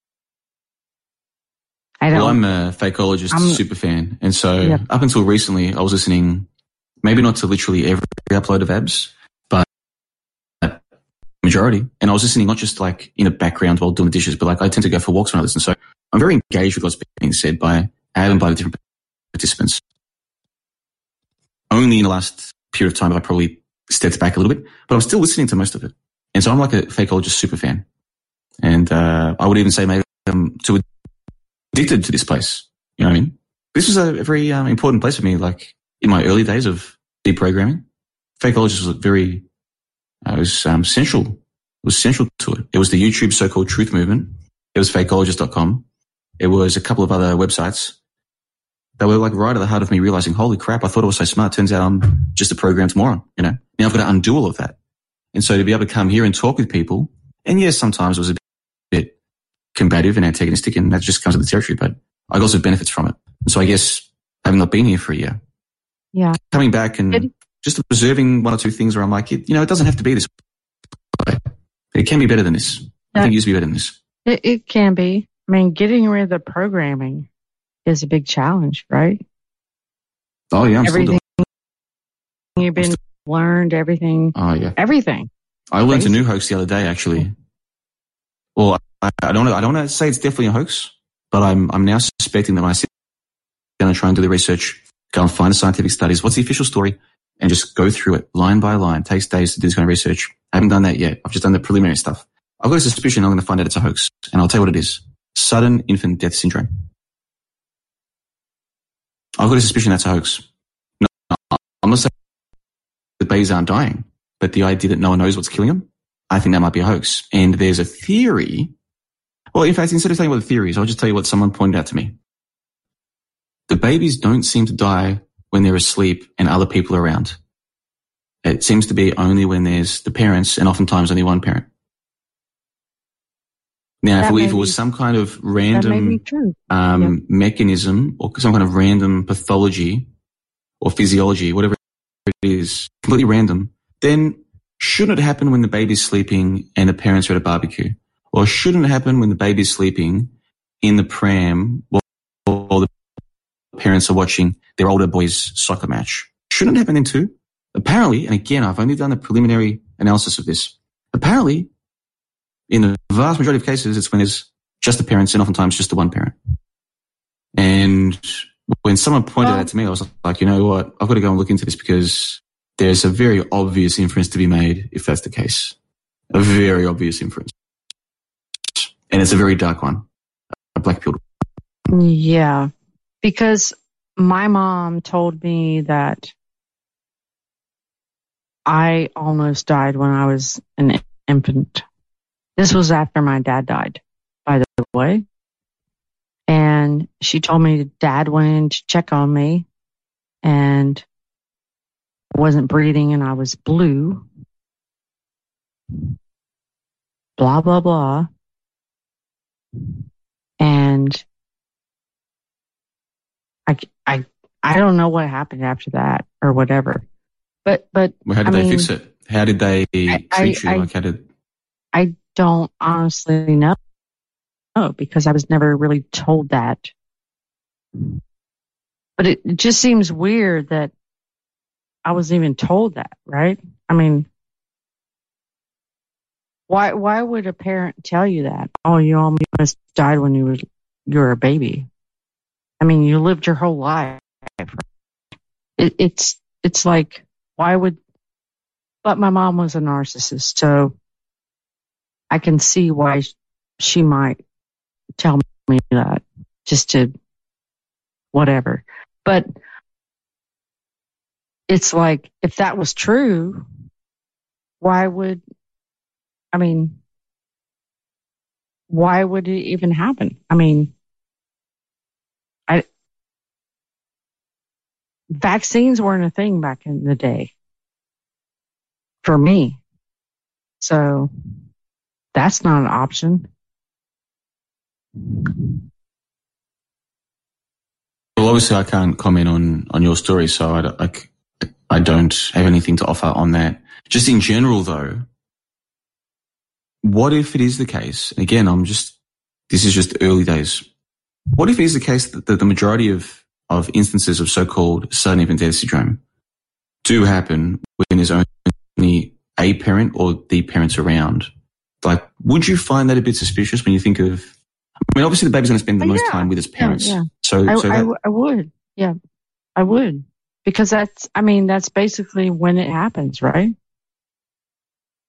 I'm a Fakeologist super fan. And so up until recently, I was listening, maybe not to literally every upload of Abs, but majority. And I was listening not just like in the background while doing the dishes, but like I tend to go for walks when I listen. So I'm very engaged with what's being said by Ab and by the different participants. Only in the last period of time have I probably stepped back a little bit, but I'm still listening to most of it. And so I'm like a Fakeologist super fan. And I would even say maybe I'm too addicted to this place. You know what I mean? This was a very important place for me. Like in my early days of deprogramming, Fakeologist was very, it was central. It was central to it. It was the YouTube so-called truth movement. It was fakeologist.com. It was a couple of other websites that were like right at the heart of me realizing, holy crap, I thought I was so smart. Turns out I'm just a programmed moron, you know? Now I've got to undo all of that. And so to be able to come here and talk with people, and yes, sometimes it was a bit combative and antagonistic, and that just comes with the territory, but I got lots of benefits from it. And so I guess having not been here for a year, coming back and just observing one or two things where I'm like, you know, it doesn't have to be this way. It can be better than this. I think it used to be better than this. It can be. I mean, getting rid of the programming is a big challenge, right? Oh, yeah. Everything you've been learned, everything. Oh, yeah. Everything. I learned a new hoax the other day, actually. Well, I don't want to say it's definitely a hoax, but I'm now suspecting that when I sit down and try and do the research, go and find the scientific studies, what's the official story, and just go through it line by line. It takes days to do this kind of research. I haven't done that yet. I've just done the preliminary stuff. I've got a suspicion I'm going to find out it's a hoax, and I'll tell you what it is. Sudden infant death syndrome. I've got a suspicion that's a hoax. No, I'm not saying the babies aren't dying, but the idea that no one knows what's killing them, I think that might be a hoax. And there's a theory. Well, in fact, instead of telling you what the theory is, I'll just tell you what someone pointed out to me. The babies don't seem to die when they're asleep and other people are around. It seems to be only when there's the parents, and oftentimes only one parent. Now, if it was some kind of random mechanism or some kind of random pathology or physiology, whatever it is, completely random, then shouldn't it happen when the baby's sleeping and the parents are at a barbecue? Or shouldn't it happen when the baby's sleeping in the pram while the parents are watching their older boys' soccer match? Shouldn't it happen then too? Apparently, and again, I've only done the preliminary analysis of this, apparently, in the vast majority of cases, it's when there's just the parents and oftentimes just the one parent. And when someone pointed that to me, I was like, you know what? I've got to go and look into this because there's a very obvious inference to be made if that's the case. A very obvious inference. And it's a very dark one. A black pill. Yeah. Because my mom told me that I almost died when I was an infant. This was after my dad died, by the way. And she told me Dad went in to check on me and I wasn't breathing and I was blue. Blah, blah, blah. And I don't know what happened after that or whatever. But well, how did they fix it? How did they treat you? I don't honestly know because I was never really told that. But it just seems weird that I wasn't even told that, right? I mean, why would a parent tell you that? Oh, you almost died when you were a baby. I mean, you lived your whole life. It's like, why would? But my mom was a narcissist, so I can see why she might tell me that, just to whatever. But it's like, if that was true, why would it even happen? I mean, vaccines weren't a thing back in the day for me. So that's not an option. Well, obviously I can't comment on your story, so I don't have anything to offer on that. Just in general though, what if it is the case, and again, this is just early days, what if it is the case that the majority of instances of so-called sudden infant death syndrome do happen when there's only a parent or the parents around? Like, would you find that a bit suspicious when you think of, I mean, obviously the baby's going to spend the most time with its parents. Yeah. So I would. Yeah, I would. Because that's basically when it happens, right?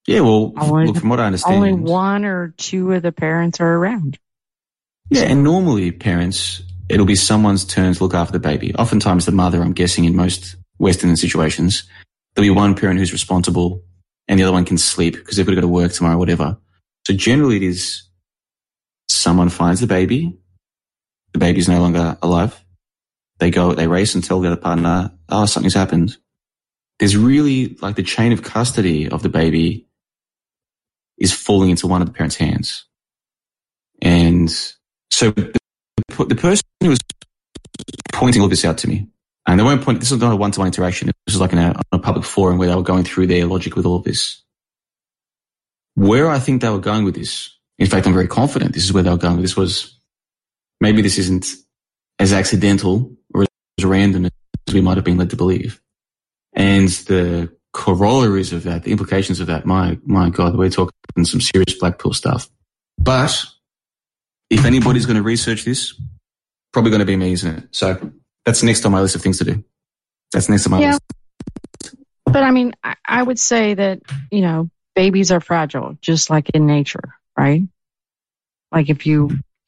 Yeah, well, look, from what I understand, only one or two of the parents are around. Yeah, and normally parents, it'll be someone's turn to look after the baby. Oftentimes the mother, I'm guessing, in most Western situations, there'll be one parent who's responsible and the other one can sleep because they've got to go to work tomorrow or whatever. So generally it is someone finds the baby's no longer alive. They race and tell the other partner, oh, something's happened. There's really, like, the chain of custody of the baby is falling into one of the parents' hands. And so the person who was pointing all this out to me, and they weren't pointing, this was not a one-to-one interaction. It was like on a public forum where they were going through their logic with all of this. Where I think they were going with this, in fact, I'm very confident this is where they were going with this, was maybe this isn't as accidental or as random as we might have been led to believe. And the corollaries of that, the implications of that, my God, we're talking some serious black pill stuff. But if anybody's going to research this, probably going to be me, isn't it? So that's next on my list of things to do. That's next on my list. But I mean, I would say that, babies are fragile, just like in nature, right? Like if you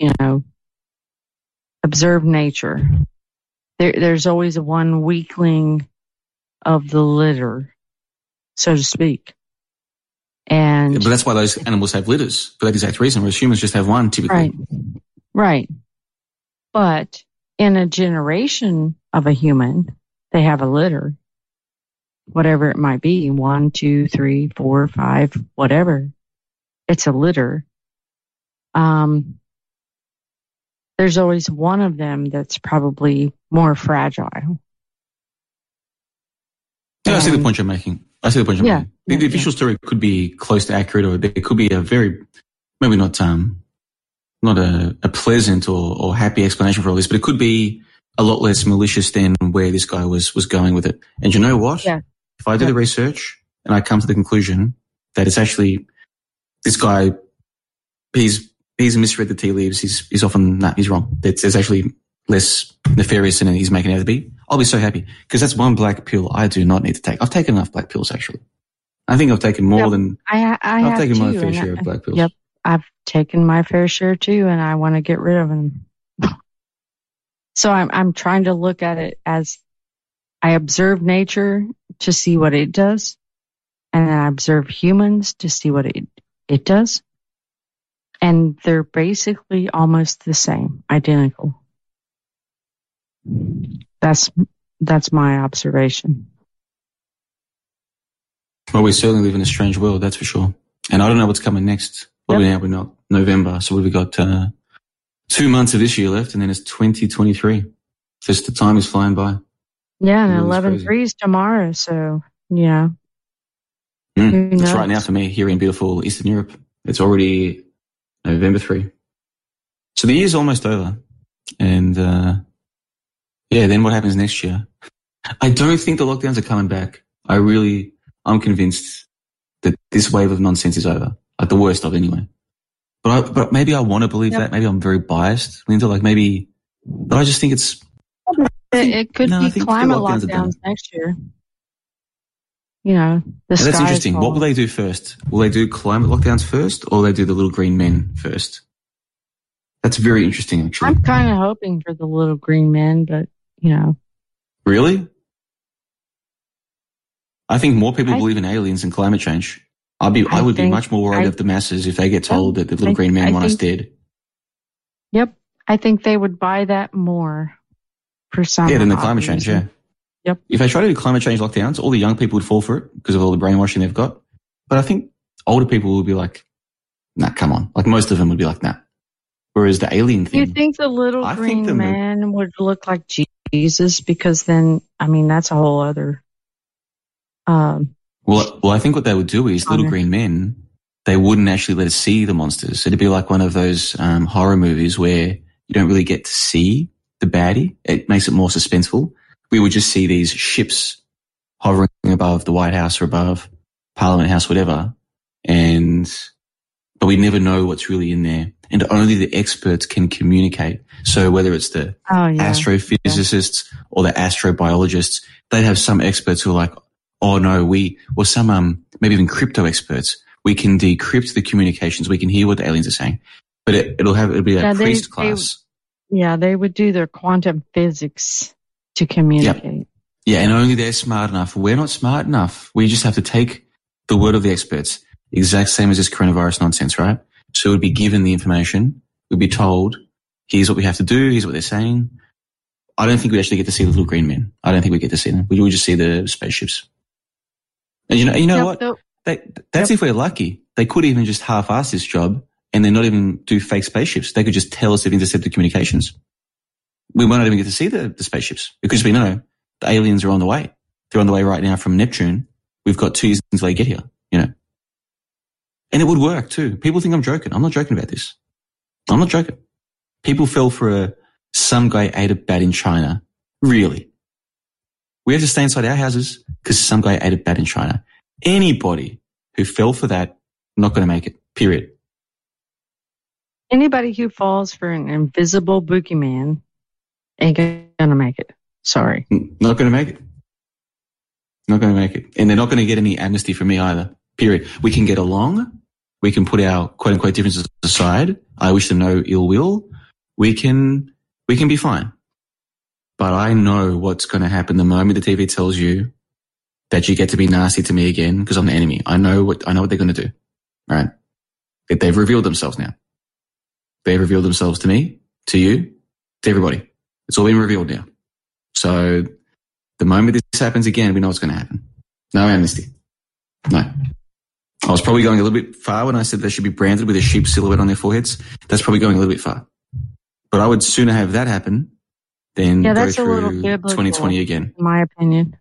observe nature, there's always one weakling of the litter, so to speak. And but that's why those animals have litters, for that exact reason, whereas humans just have one typically. Right. But in a generation of a human, they have a litter, whatever it might be, 1, 2, 3, 4, 5, whatever. It's a litter. There's always one of them that's probably more fragile. Yeah, I see the point you're making. Making. The official story could be close to accurate, or there could be a very, maybe not a pleasant or happy explanation for all this, but it could be a lot less malicious than where this guy was going with it. And you know what? Yeah. If I do the research and I come to the conclusion that it's actually this guy, he's misread the tea leaves, he's often, he's wrong. There's actually less nefarious than he's making it out to be. I'll be so happy, because that's one black pill I do not need to take. I've taken enough black pills, actually. I think I've taken more than I've taken my fair share of black pills. Yep, I've taken my fair share too, and I want to get rid of them. So I'm trying to look at it as I observe nature to see what it does, and I observe humans to see what it does, and they're basically almost the same, identical. That's my observation. Well, we certainly live in a strange world, that's for sure. And I don't know what's coming next. Well, now we're not November, so we've got 2 months of this year left, and then it's 2023. Just the time is flying by. Yeah, and 11/3 is tomorrow, so yeah. That's right now for me here in beautiful Eastern Europe. It's already November 3. So the year's almost over, and then what happens next year? I don't think the lockdowns are coming back. I'm convinced that this wave of nonsense is over, like the worst of it anyway. But maybe I want to believe that. Maybe I'm very biased, Linda. But I just think it could be climate lockdowns next year. That's interesting. What will they do first? Will they do climate lockdowns first, or will they do the little green men first? That's very interesting, actually. I'm kind of hoping for the little green men, but Really? I think more people believe in aliens and climate change. I would be much more worried of the masses if they get told that the little green man want us dead. Yep. I think they would buy that more for some. Yeah, than the climate change, yeah. Yep. If they try to do climate change lockdowns, all the young people would fall for it because of all the brainwashing they've got. But I think older people would be like, nah, come on. Like most of them would be like, nah. Whereas the alien thing. You think the little green man would look like Jesus? Because then, that's a whole other. Well, I think what they would do is little green men, they wouldn't actually let us see the monsters. It'd be like one of those horror movies where you don't really get to see the baddie. It makes it more suspenseful. We would just see these ships hovering above the White House or above Parliament House, whatever. But we never know what's really in there. And only the experts can communicate. So whether it's the astrophysicists or the astrobiologists, they'd have some experts who are like, oh no, or some, maybe even crypto experts, we can decrypt the communications. We can hear what the aliens are saying, but it'll be a priest class. They would do their quantum physics to communicate. Yeah, and only they're smart enough. We're not smart enough. We just have to take the word of the experts, exact same as this coronavirus nonsense, right? So we'd be given the information. We'd be told, here's what we have to do. Here's what they're saying. I don't think we actually get to see the little green men. I don't think we get to see them. We just see the spaceships. And you know what? That's if we're lucky. They could even just half-ass this job and then not even do fake spaceships. They could just tell us they've intercepted communications. We might not even get to see the spaceships because we know the aliens are on the way. They're on the way right now from Neptune. We've got 2 years until they get here, you know. And it would work too. People think I'm joking. I'm not joking about this. I'm not joking. People fell for some guy ate a bat in China. Really? We have to stay inside our houses because some guy ate a bat in China. Anybody who fell for that, not going to make it, period. Anybody who falls for an invisible boogeyman ain't going to make it. Sorry. Not going to make it. Not going to make it. And they're not going to get any amnesty from me either, period. We can get along. We can put our quote-unquote differences aside. I wish them no ill will. We can be fine. But I know what's going to happen the moment the TV tells you that you get to be nasty to me again because I'm the enemy. I know what they're going to do, right? They've revealed themselves now. They've revealed themselves to me, to you, to everybody. It's all been revealed now. So the moment this happens again, we know what's going to happen. No amnesty. No. I was probably going a little bit far when I said they should be branded with a sheep silhouette on their foreheads. That's probably going a little bit far. But I would sooner have that happen than go through 2020 again. In my opinion.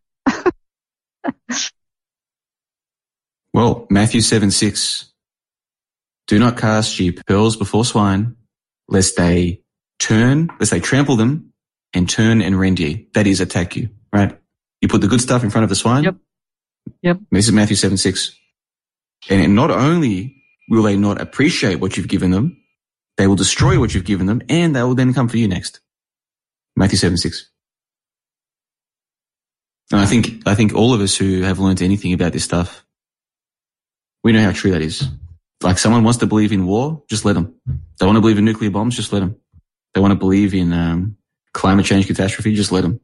Well, Matthew 7:6. Do not cast ye pearls before swine, lest they trample them and turn and rend ye. That is, attack you, right? You put the good stuff in front of the swine. Yep. This is Matthew 7:6. And not only will they not appreciate what you've given them, they will destroy what you've given them, and they will then come for you next. Matthew 7:6. And I think all of us who have learned anything about this stuff, we know how true that is. Like, someone wants to believe in war, just let them. They want to believe in nuclear bombs, just let them. They want to believe in climate change catastrophe, just let them.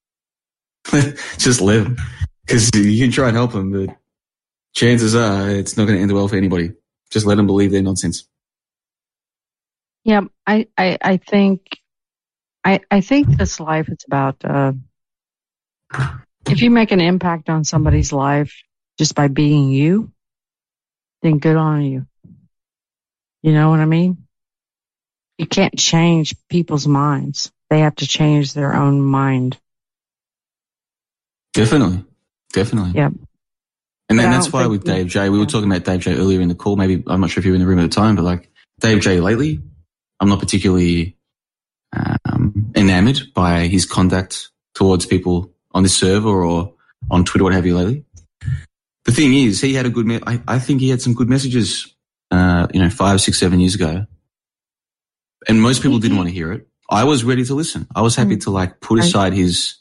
Just let them. Because you can try and help them, but chances are it's not going to end well for anybody. Just let them believe their nonsense. Yeah, I think this life is about if you make an impact on somebody's life just by being you, then good on you. You know what I mean? You can't change people's minds. They have to change their own mind. Definitely. Yep. And then that's why with Dave J, we were talking about Dave J earlier in the call. Maybe, I'm not sure if you were in the room at the time, but like Dave J lately, I'm not particularly enamored by his conduct towards people on this server or on Twitter, what have you lately. The thing is, he had I think he had some good messages, 5, 6, 7 years ago. And most people didn't want to hear it. I was ready to listen. I was happy to like put aside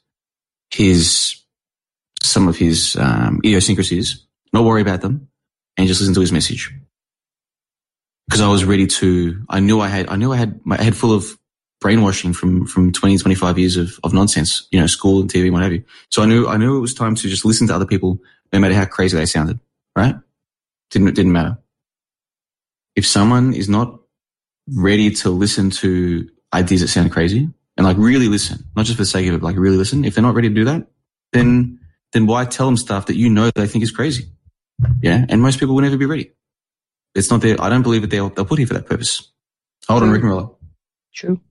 some of his idiosyncrasies, not worry about them, and just listen to his message. Because I was ready to, I knew I had my head full of brainwashing from 20, 25 years of nonsense, school and TV and what have you. So I knew it was time to just listen to other people, no matter how crazy they sounded, right? Didn't matter. If someone is not ready to listen to ideas that sound crazy and like really listen, not just for the sake of it, like really listen, if they're not ready to do that, then why tell them stuff that they think is crazy? Yeah. And most people will never be ready. It's not there. I don't believe that they'll put here for that purpose. Hold on, Rick and Roller. True.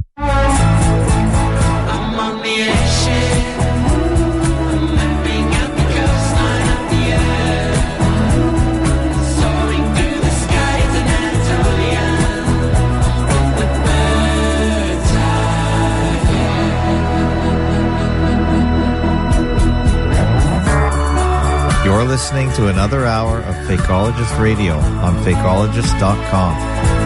I'm on the ocean. I'm mapping out the coastline of the earth. Soaring through the skies in Anatolia. With birds high. You're listening to another hour of Fakeologist Radio on Fakeologist.com.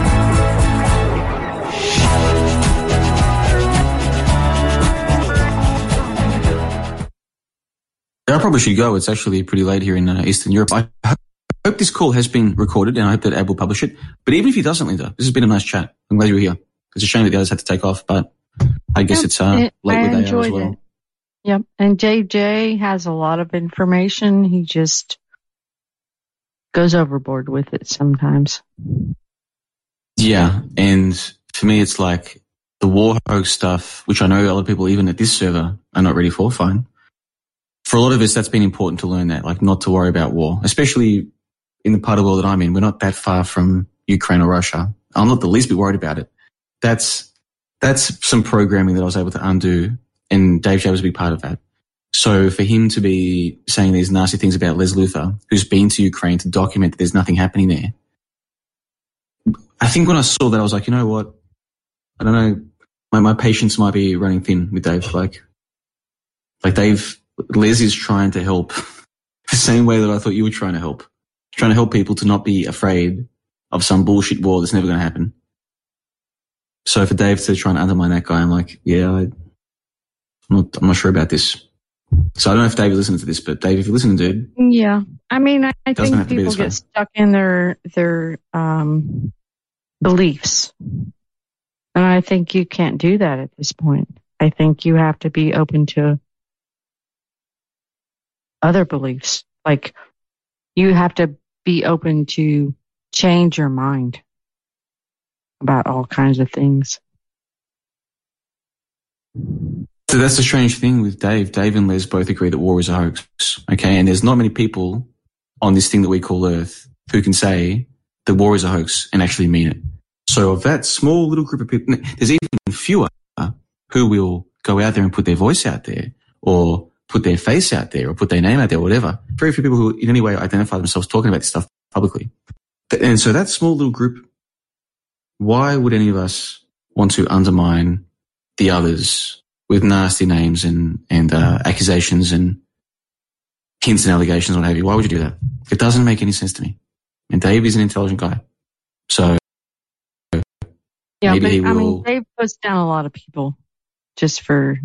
I probably should go. It's actually pretty late here in Eastern Europe. I hope this call has been recorded, and I hope that Ab will publish it. But even if he doesn't, Linda, this has been a nice chat. I'm glad you were here. It's a shame that the others had to take off, but I guess it's late where they are as well. It. Yep. And JJ has a lot of information. He just goes overboard with it sometimes. Yeah. And for me, it's like the war hoax stuff, which I know a lot of people, even at this server, are not ready for. Fine. For a lot of us, that's been important to learn that, like not to worry about war, especially in the part of the world that I'm in. We're not that far from Ukraine or Russia. I'm not the least bit worried about it. That's some programming that I was able to undo, and Dave J was a big part of that. So for him to be saying these nasty things about Les Luthor, who's been to Ukraine to document that there's nothing happening there, I think when I saw that, I was like, you know what? I don't know. My patience might be running thin with Dave. Like Dave, Les is trying to help the same way that I thought you were trying to help. Trying to help people to not be afraid of some bullshit war that's never going to happen. So for Dave to try and undermine that guy, I'm like, yeah, I'm not sure about this. So I don't know if Dave is listening to this, but Dave, if you're listening, dude. Yeah. I mean, I think people get stuck in their beliefs. And I think you can't do that at this point. I think you have to be open to other beliefs. Like, you have to be open to change your mind about all kinds of things. So that's the strange thing with Dave. Dave and Les both agree that war is a hoax. Okay. And there's not many people on this thing that we call Earth who can say that war is a hoax and actually mean it. So of that small little group of people, there's even fewer who will go out there and put their voice out there, or put their face out there, or put their name out there, or whatever. Very few people who in any way identify themselves talking about this stuff publicly. And so that small little group, why would any of us want to undermine the others with nasty names and accusations and hints and allegations and what have you? Why would you do that? It doesn't make any sense to me. And Dave is an intelligent guy. So yeah, maybe but he will... I mean, Dave puts down a lot of people just for,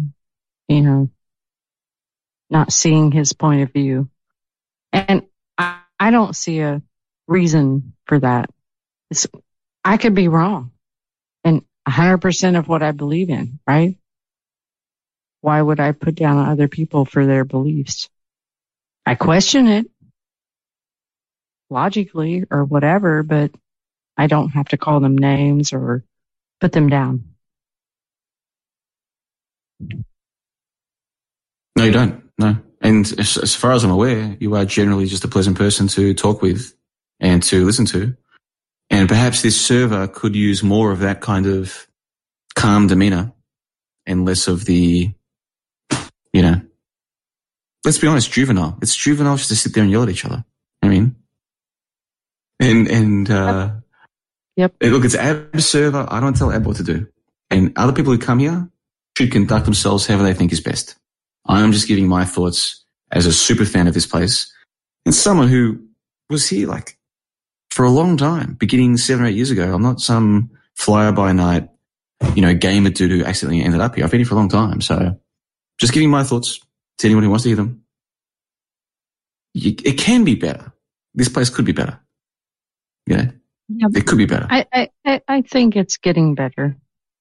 not seeing his point of view. And I don't see a reason for that. I could be wrong in 100% of what I believe in, right? Why would I put down other people for their beliefs? I question it logically or whatever, but I don't have to call them names or put them down. No, you don't. No. And as far as I'm aware, you are generally just a pleasant person to talk with and to listen to. And perhaps this server could use more of that kind of calm demeanor and less of the, let's be honest, juvenile. It's juvenile just to sit there and yell at each other. I mean, Yep. Look, it's Ab's server. I don't tell Ab what to do. And other people who come here should conduct themselves however they think is best. I am just giving my thoughts as a super fan of this place and someone who was here for a long time, beginning 7 or 8 years ago. I'm not some fly-by-night, gamer dude who accidentally ended up here. I've been here for a long time. So just giving my thoughts to anyone who wants to hear them. It can be better. This place could be better. Yeah. Yep. It could be better. I think it's getting better.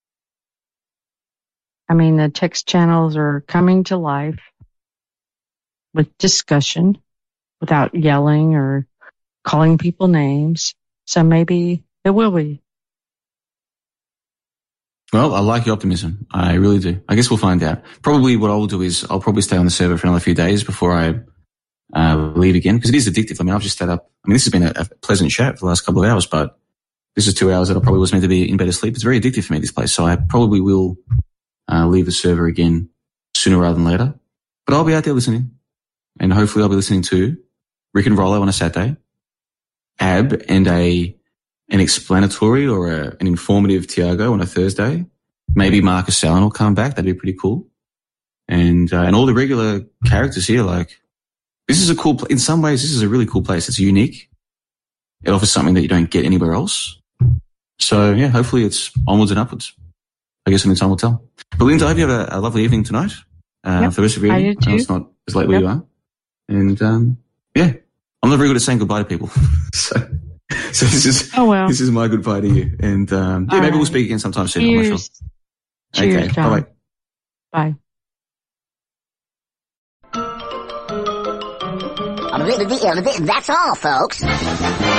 I mean, the text channels are coming to life with discussion without yelling or calling people names. So maybe it will be. Well, I like your optimism. I really do. I guess we'll find out. Probably what I'll do is I'll probably stay on the server for another few days before I leave again, because it is addictive. I mean, I've just stayed up. I mean, this has been a pleasant chat for the last couple of hours, but this is 2 hours that I probably was meant to be in better sleep. It's very addictive for me, this place. So I probably will leave the server again sooner rather than later. But I'll be out there listening, and hopefully I'll be listening to Rick and Rollo on a Saturday, Ab and an explanatory or an informative Tiago on a Thursday. Maybe Marcus Allen will come back. That'd be pretty cool. And all the regular characters here, this is a cool in some ways, this is a really cool place. It's unique. It offers something that you don't get anywhere else. So, yeah, hopefully it's onwards and upwards. I guess only time will tell. But Linda, I hope you have a lovely evening tonight. Yep, for the rest of your evening. I know it's not as late where you are. And, yeah, I'm not very good at saying goodbye to people. so this is my goodbye to you. And, maybe we'll speak again sometime soon. Cheers. I'm not sure. Cheers, okay. John. Bye-bye. Bye. That's all, folks.